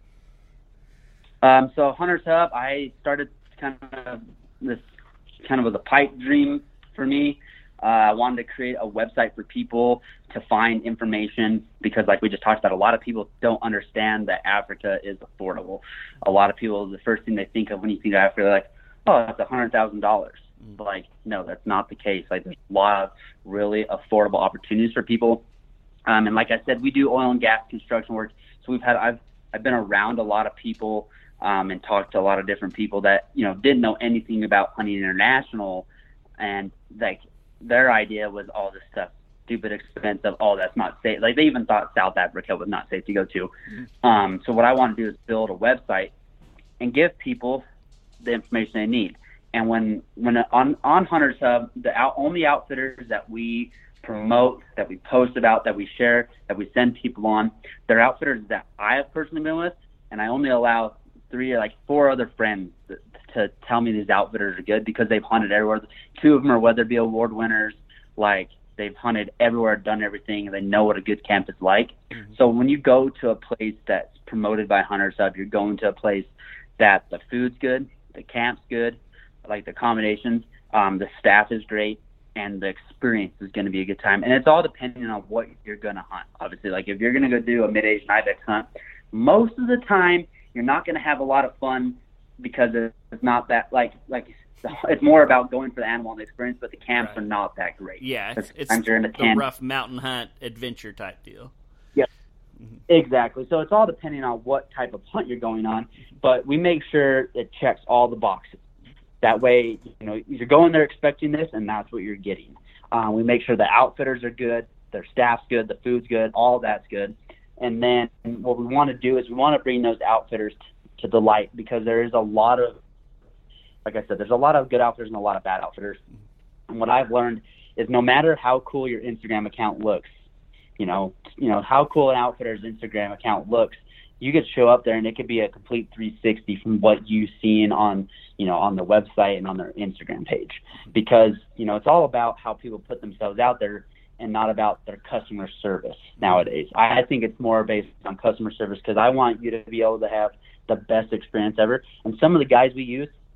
[SPEAKER 3] Um, so Hunters Hub, I started kind of this kind of was a pipe dream for me. Uh, I wanted to create a website for people to find information because, like we just talked about, a lot of people don't understand that Africa is affordable. A lot of people, the first thing they think of when you think of Africa, they're like, oh, that's one hundred thousand dollars. Mm-hmm. Like, no, that's not the case. Like, there's a lot of really affordable opportunities for people. Um, and like I said, we do oil and gas construction work. So we've had, I've, I've been around a lot of people um, and talked to a lot of different people that, you know, didn't know anything about Hunting International, and like their idea was all this stuff, stupid expensive, oh, that's not safe. Like they even thought South Africa was not safe to go to. Mm-hmm. Um, so what I want to do is build a website and give people the information they need. And when, when on, on Hunters Hub, the out, only outfitters that we promote, that we post about, that we share, that we send people on, they're outfitters that I have personally been with, and I only allow three or like four other friends to, to tell me these outfitters are good because they've hunted everywhere. Two of them are Weatherby Award winners. Like they've hunted everywhere, done everything, and they know what a good camp is like. Mm-hmm. So when you go to a place that's promoted by Hunters Hub, you're going to a place that the food's good, the camp's good, like the accommodations, um, the staff is great, and the experience is going to be a good time. And it's all depending on what you're going to hunt. Obviously, like if you're going to go do a mid-Asian ibex hunt, most of the time you're not going to have a lot of fun because it's not that like like it's more about going for the animal and the experience, but the camps right. are not that great.
[SPEAKER 2] Yeah, it's, it's the tent. Rough mountain hunt adventure type deal.
[SPEAKER 3] Yeah, mm-hmm. Exactly. So it's all depending on what type of hunt you're going on, but we make sure it checks all the boxes. That way, you know, you're going there expecting this, and that's what you're getting. Um, we make sure the outfitters are good, their staff's good, the food's good, all that's good. And then what we want to do is we want to bring those outfitters t- to the light because there is a lot of, like I said, there's a lot of good outfitters and a lot of bad outfitters. And what I've learned is no matter how cool your Instagram account looks, you know, you know how cool an outfitter's Instagram account looks, you could show up there and it could be a complete three sixty from what you've seen on, you know, on the website and on their Instagram page, because, you know, it's all about how people put themselves out there and not about their customer service nowadays. I think it's more based on customer service because I want you to be able to have the best experience ever. And some of the guys we use,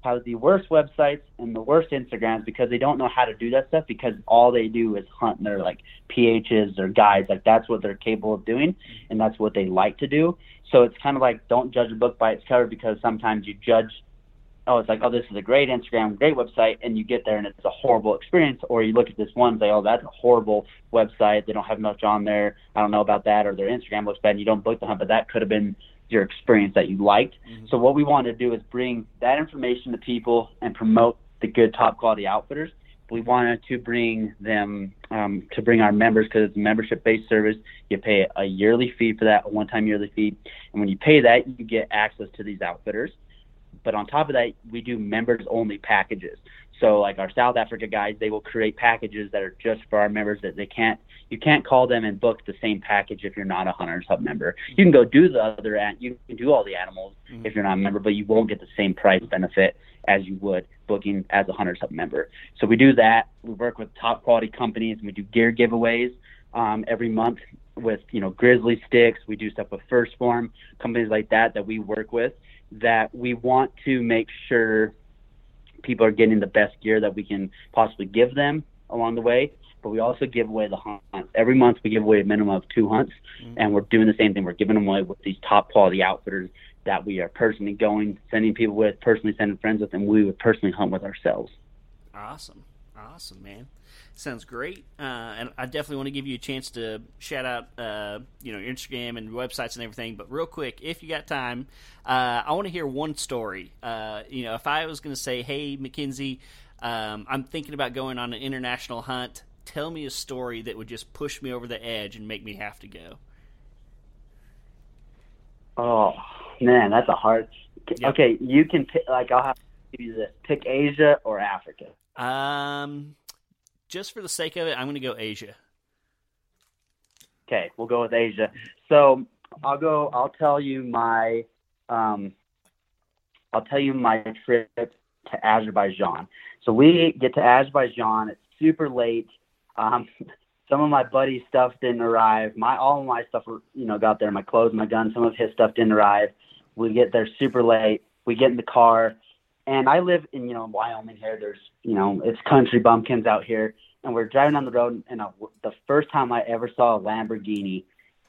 [SPEAKER 3] have the worst websites and the worst Instagrams because they don't know how to do that stuff, because all they do is hunt their like P Hs or guides. Like that's what they're capable of doing, and that's what they like to do. So it's kind of like, don't judge a book by its cover, because sometimes you judge, oh, it's like, oh, this is a great Instagram, great website, and you get there and it's a horrible experience. Or you look at this one and say, oh, that's a horrible website, they don't have much on there, I don't know about that, or their Instagram looks bad, and you don't book the hunt, but that could have been your experience that you liked. Mm-hmm. So what we want to do is bring that information to people and promote the good top quality outfitters. We wanted to bring them um, to bring our members, because it's a membership based service. You pay a yearly fee for that, a one time yearly fee, and when you pay that, you get access to these outfitters. But on top of that, we do members only packages. So like our South Africa guys, they will create packages that are just for our members, that they can't, you can't call them and book the same package if you're not a Hunters Hub member. You can go do the other, you can do all the animals mm-hmm. if you're not a member, but you won't get the same price benefit as you would booking as a Hunters Hub member. So we do that. We work with top quality companies, and we do gear giveaways um, every month with, you know, Grizzly Sticks. We do stuff with First Form, companies like that that we work with, that we want to make sure people are getting the best gear that we can possibly give them along the way. But we also give away the hunts. Every month we give away a minimum of two hunts, mm-hmm. and we're doing the same thing. We're giving them away with these top quality outfitters that we are personally going, sending people with, personally sending friends with, and we would personally hunt with ourselves.
[SPEAKER 2] Awesome. Awesome, man. Sounds great. Uh, and I definitely want to give you a chance to shout out, uh, you know, your Instagram and websites and everything. But real quick, if you got time, uh, I want to hear one story. Uh, you know, if I was going to say, hey, Mackenzie, um, I'm thinking about going on an international hunt, tell me a story that would just push me over the edge and make me have to go.
[SPEAKER 3] Oh, man, that's a hard. Yep. Okay, you can pick, like, I'll have to give you this. Pick Asia or Africa.
[SPEAKER 2] Um, just for the sake of it, I'm going to go Asia.
[SPEAKER 3] Okay, we'll go with Asia. So I'll go. I'll tell you my. Um, I'll tell you my trip to Azerbaijan. So we get to Azerbaijan. It's super late. Um, some of my buddy's stuff didn't arrive. My all of my stuff, you know, got there. My clothes, my gun. Some of his stuff didn't arrive. We get there super late. We get in the car. And I live in, you know, Wyoming here. There's, you know, it's country bumpkins out here. And we're driving down the road, and I, the first time I ever saw a Lamborghini,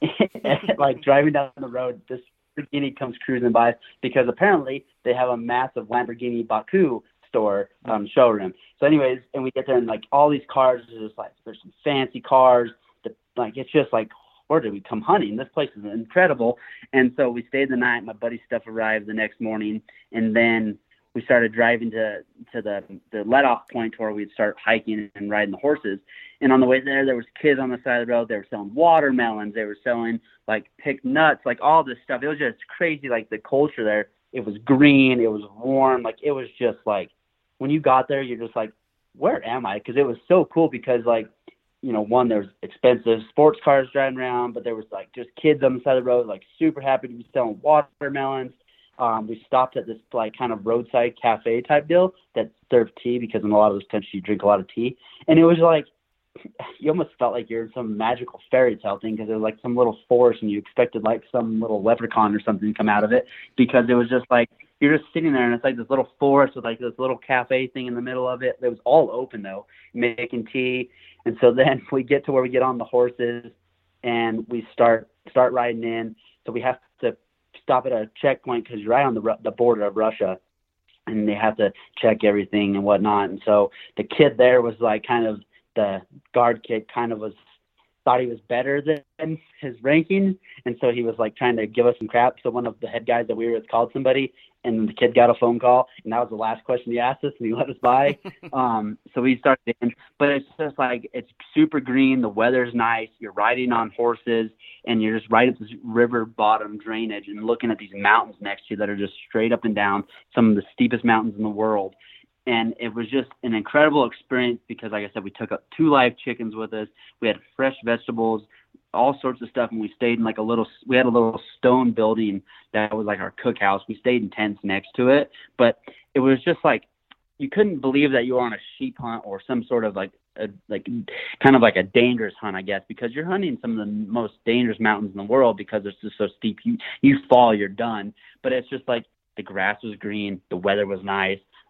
[SPEAKER 3] like driving down the road, this Lamborghini comes cruising by, because apparently they have a massive Lamborghini Baku store um, showroom. So anyways, and we get there, and like all these cars are just like, there's some fancy cars. That, like, it's just like, where did we come hunting? This place is incredible. And so we stayed the night. My buddy's stuff arrived the next morning, and then we started driving to, to the, the let-off point to where we'd start hiking and riding the horses. And on the way there, there was kids on the side of the road. They were selling watermelons. They were selling, like, picked nuts, like, all this stuff. It was just crazy, like, the culture there. It was green. It was warm. Like, it was just, like, when you got there, you're just like, where am I? Because it was so cool because, like, you know, one, there was expensive sports cars driving around, but there was, like, just kids on the side of the road, like, super happy to be selling watermelons. Um, we stopped at this like kind of roadside cafe type deal that served tea, because in a lot of those countries you drink a lot of tea. And it was like, you almost felt like you're in some magical fairy tale thing, because it was like some little forest and you expected like some little leprechaun or something to come out of it, because it was just like, you're just sitting there and it's like this little forest with like this little cafe thing in the middle of it. It was all open though, making tea. And so then we get to where we get on the horses and we start, start riding in. So we have to stop at a checkpoint because you're right on the the border of Russia, and they have to check everything and whatnot. And so the kid there was like kind of the guard kid kind of was thought he was better than his ranking. And so he was like trying to give us some crap. So one of the head guys that we were with called somebody, and the kid got a phone call, and that was the last question he asked us, and he let us by. um, so we started in, but it's just like, it's super green. The weather's nice. You're riding on horses, and you're just right at this river bottom drainage and looking at these mountains next to you that are just straight up and down, some of the steepest mountains in the world. And it was just an incredible experience because, like I said, we took up two live chickens with us. We had fresh vegetables, all sorts of stuff. And we stayed in like a little, we had a little stone building that was like our cookhouse. We stayed in tents next to it, but it was just like, you couldn't believe that you were on a sheep hunt or some sort of like, a, like kind of like a dangerous hunt, I guess, because you're hunting some of the most dangerous mountains in the world because it's just so steep. You, you fall, you're done. But it's just like the grass was green. The weather was nice.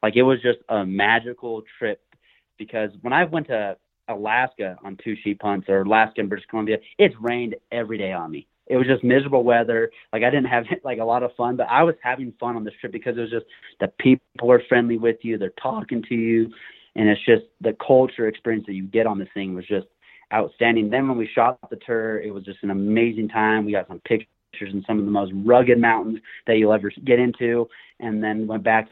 [SPEAKER 3] Like, it was just a magical trip, because when I went to Alaska on two sheep hunts, or Alaska and British Columbia, it's rained every day on me. It was just miserable weather. Like, I didn't have like a lot of fun, but I was having fun on this trip because it was just the people are friendly with you. They're talking to you. And it's just the culture experience that you get on this thing was just outstanding. Then when we shot the tour, it was just an amazing time. We got some pictures in some of the most rugged mountains that you'll ever get into. And then went back.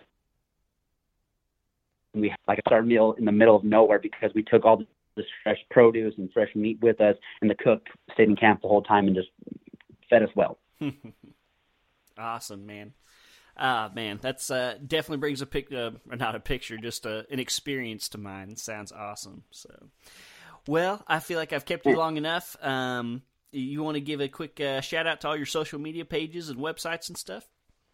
[SPEAKER 3] And we had like a starter meal in the middle of nowhere because we took all this fresh produce and fresh meat with us, and the cook stayed in camp the whole time and just fed us well.
[SPEAKER 2] Awesome, man. Ah, uh, man, that's uh, definitely brings a pic, uh, not a picture, just a, an experience to mind. Sounds awesome. So, well, I feel like I've kept you long enough. Um, you want to give a quick uh, shout out to all your social media pages and websites and stuff?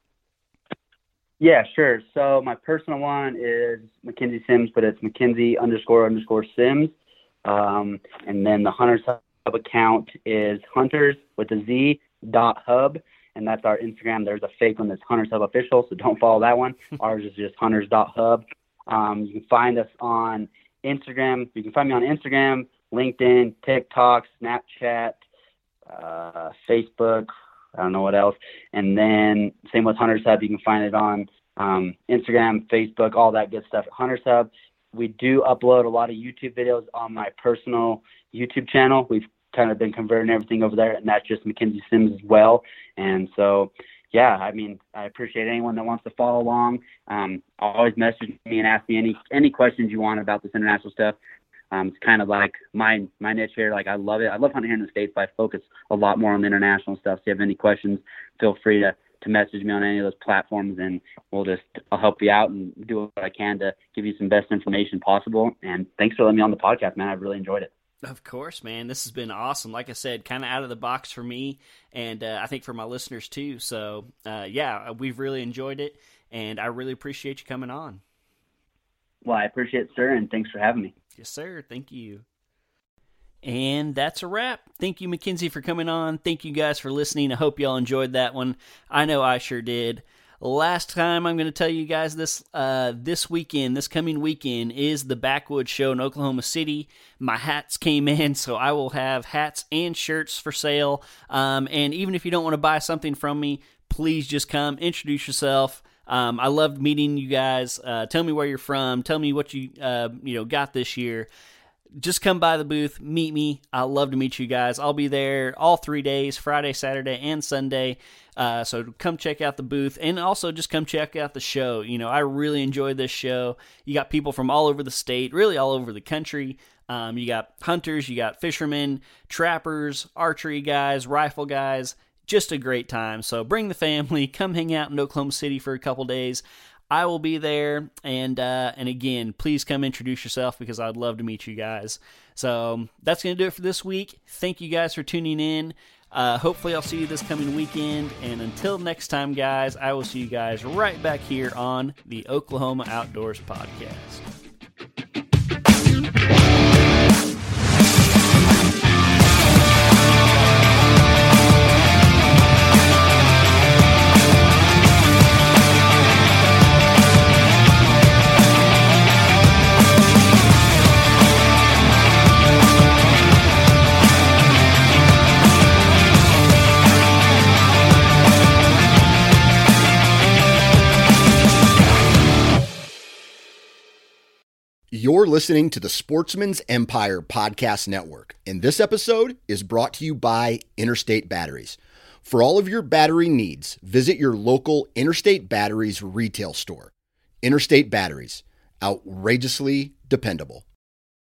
[SPEAKER 3] Yeah, sure. So my personal one is Mackenzie Sims, but it's Mackenzie underscore underscore Sims. Um, and then the Hunters Hub account is Hunters with a Z dot hub. And that's our Instagram. There's a fake one that's Hunters Hub official, so don't follow that one. Ours is just hunters dot hub. Um, you can find us on Instagram. You can find me on Instagram, LinkedIn, TikTok, Snapchat, uh, Facebook. I don't know what else. And then same with Hunters Hub. You can find it on um, Instagram, Facebook, all that good stuff at Hunters Hub. We do upload a lot of YouTube videos on my personal YouTube channel. We've kind of been converting everything over there, and that's just Mackenzie Sims as well. And so, yeah, I mean, I appreciate anyone that wants to follow along. Um, always message me and ask me any any questions you want about this international stuff. Um, it's kind of like my my niche here. Like, I love it. I love hunting here in the States, but I focus a lot more on the international stuff. So if you have any questions, feel free to, to message me on any of those platforms, and we'll just, I'll help you out and do what I can to give you some best information possible. And thanks for letting me on the podcast, man. I've really enjoyed it.
[SPEAKER 2] Of course, man. This has been awesome. Like I said, kind of out of the box for me, and uh, I think for my listeners too. So, uh, yeah, we've really enjoyed it, and I really appreciate you coming on.
[SPEAKER 3] Well, I appreciate it, sir, and thanks for having me.
[SPEAKER 2] Yes, sir. Thank you. And that's a wrap. Thank you, Mackenzie, for coming on. Thank you guys for listening. I hope y'all enjoyed that one. I know I sure did. Last time I'm going to tell you guys this uh, this weekend, this coming weekend, is the Backwoods Show in Oklahoma City. My hats came in, so I will have hats and shirts for sale. Um, and even if you don't want to buy something from me, please just come, introduce yourself. Um, I loved meeting you guys. Uh, tell me where you're from. Tell me what you uh, you know got this year. Just come by the booth, meet me. I'd love to meet you guys. I'll be there all three days, Friday, Saturday, and Sunday. Uh, so come check out the booth, and also just come check out the show. You know, I really enjoyed this show. You got people from all over the state, really all over the country. Um, you got hunters, you got fishermen, trappers, archery guys, rifle guys. Just a great time. So bring the family. Come hang out in Oklahoma City for a couple days. I will be there, and uh, and again, please come introduce yourself because I'd love to meet you guys. So that's going to do it for this week. Thank you guys for tuning in. Uh, hopefully I'll see you this coming weekend, and until next time, guys, I will see you guys right back here on the Oklahoma Outdoors Podcast.
[SPEAKER 1] You're listening to the Sportsman's Empire Podcast Network, and this episode is brought to you by Interstate Batteries. For all of your battery needs, visit your local Interstate Batteries retail store. Interstate Batteries, outrageously dependable.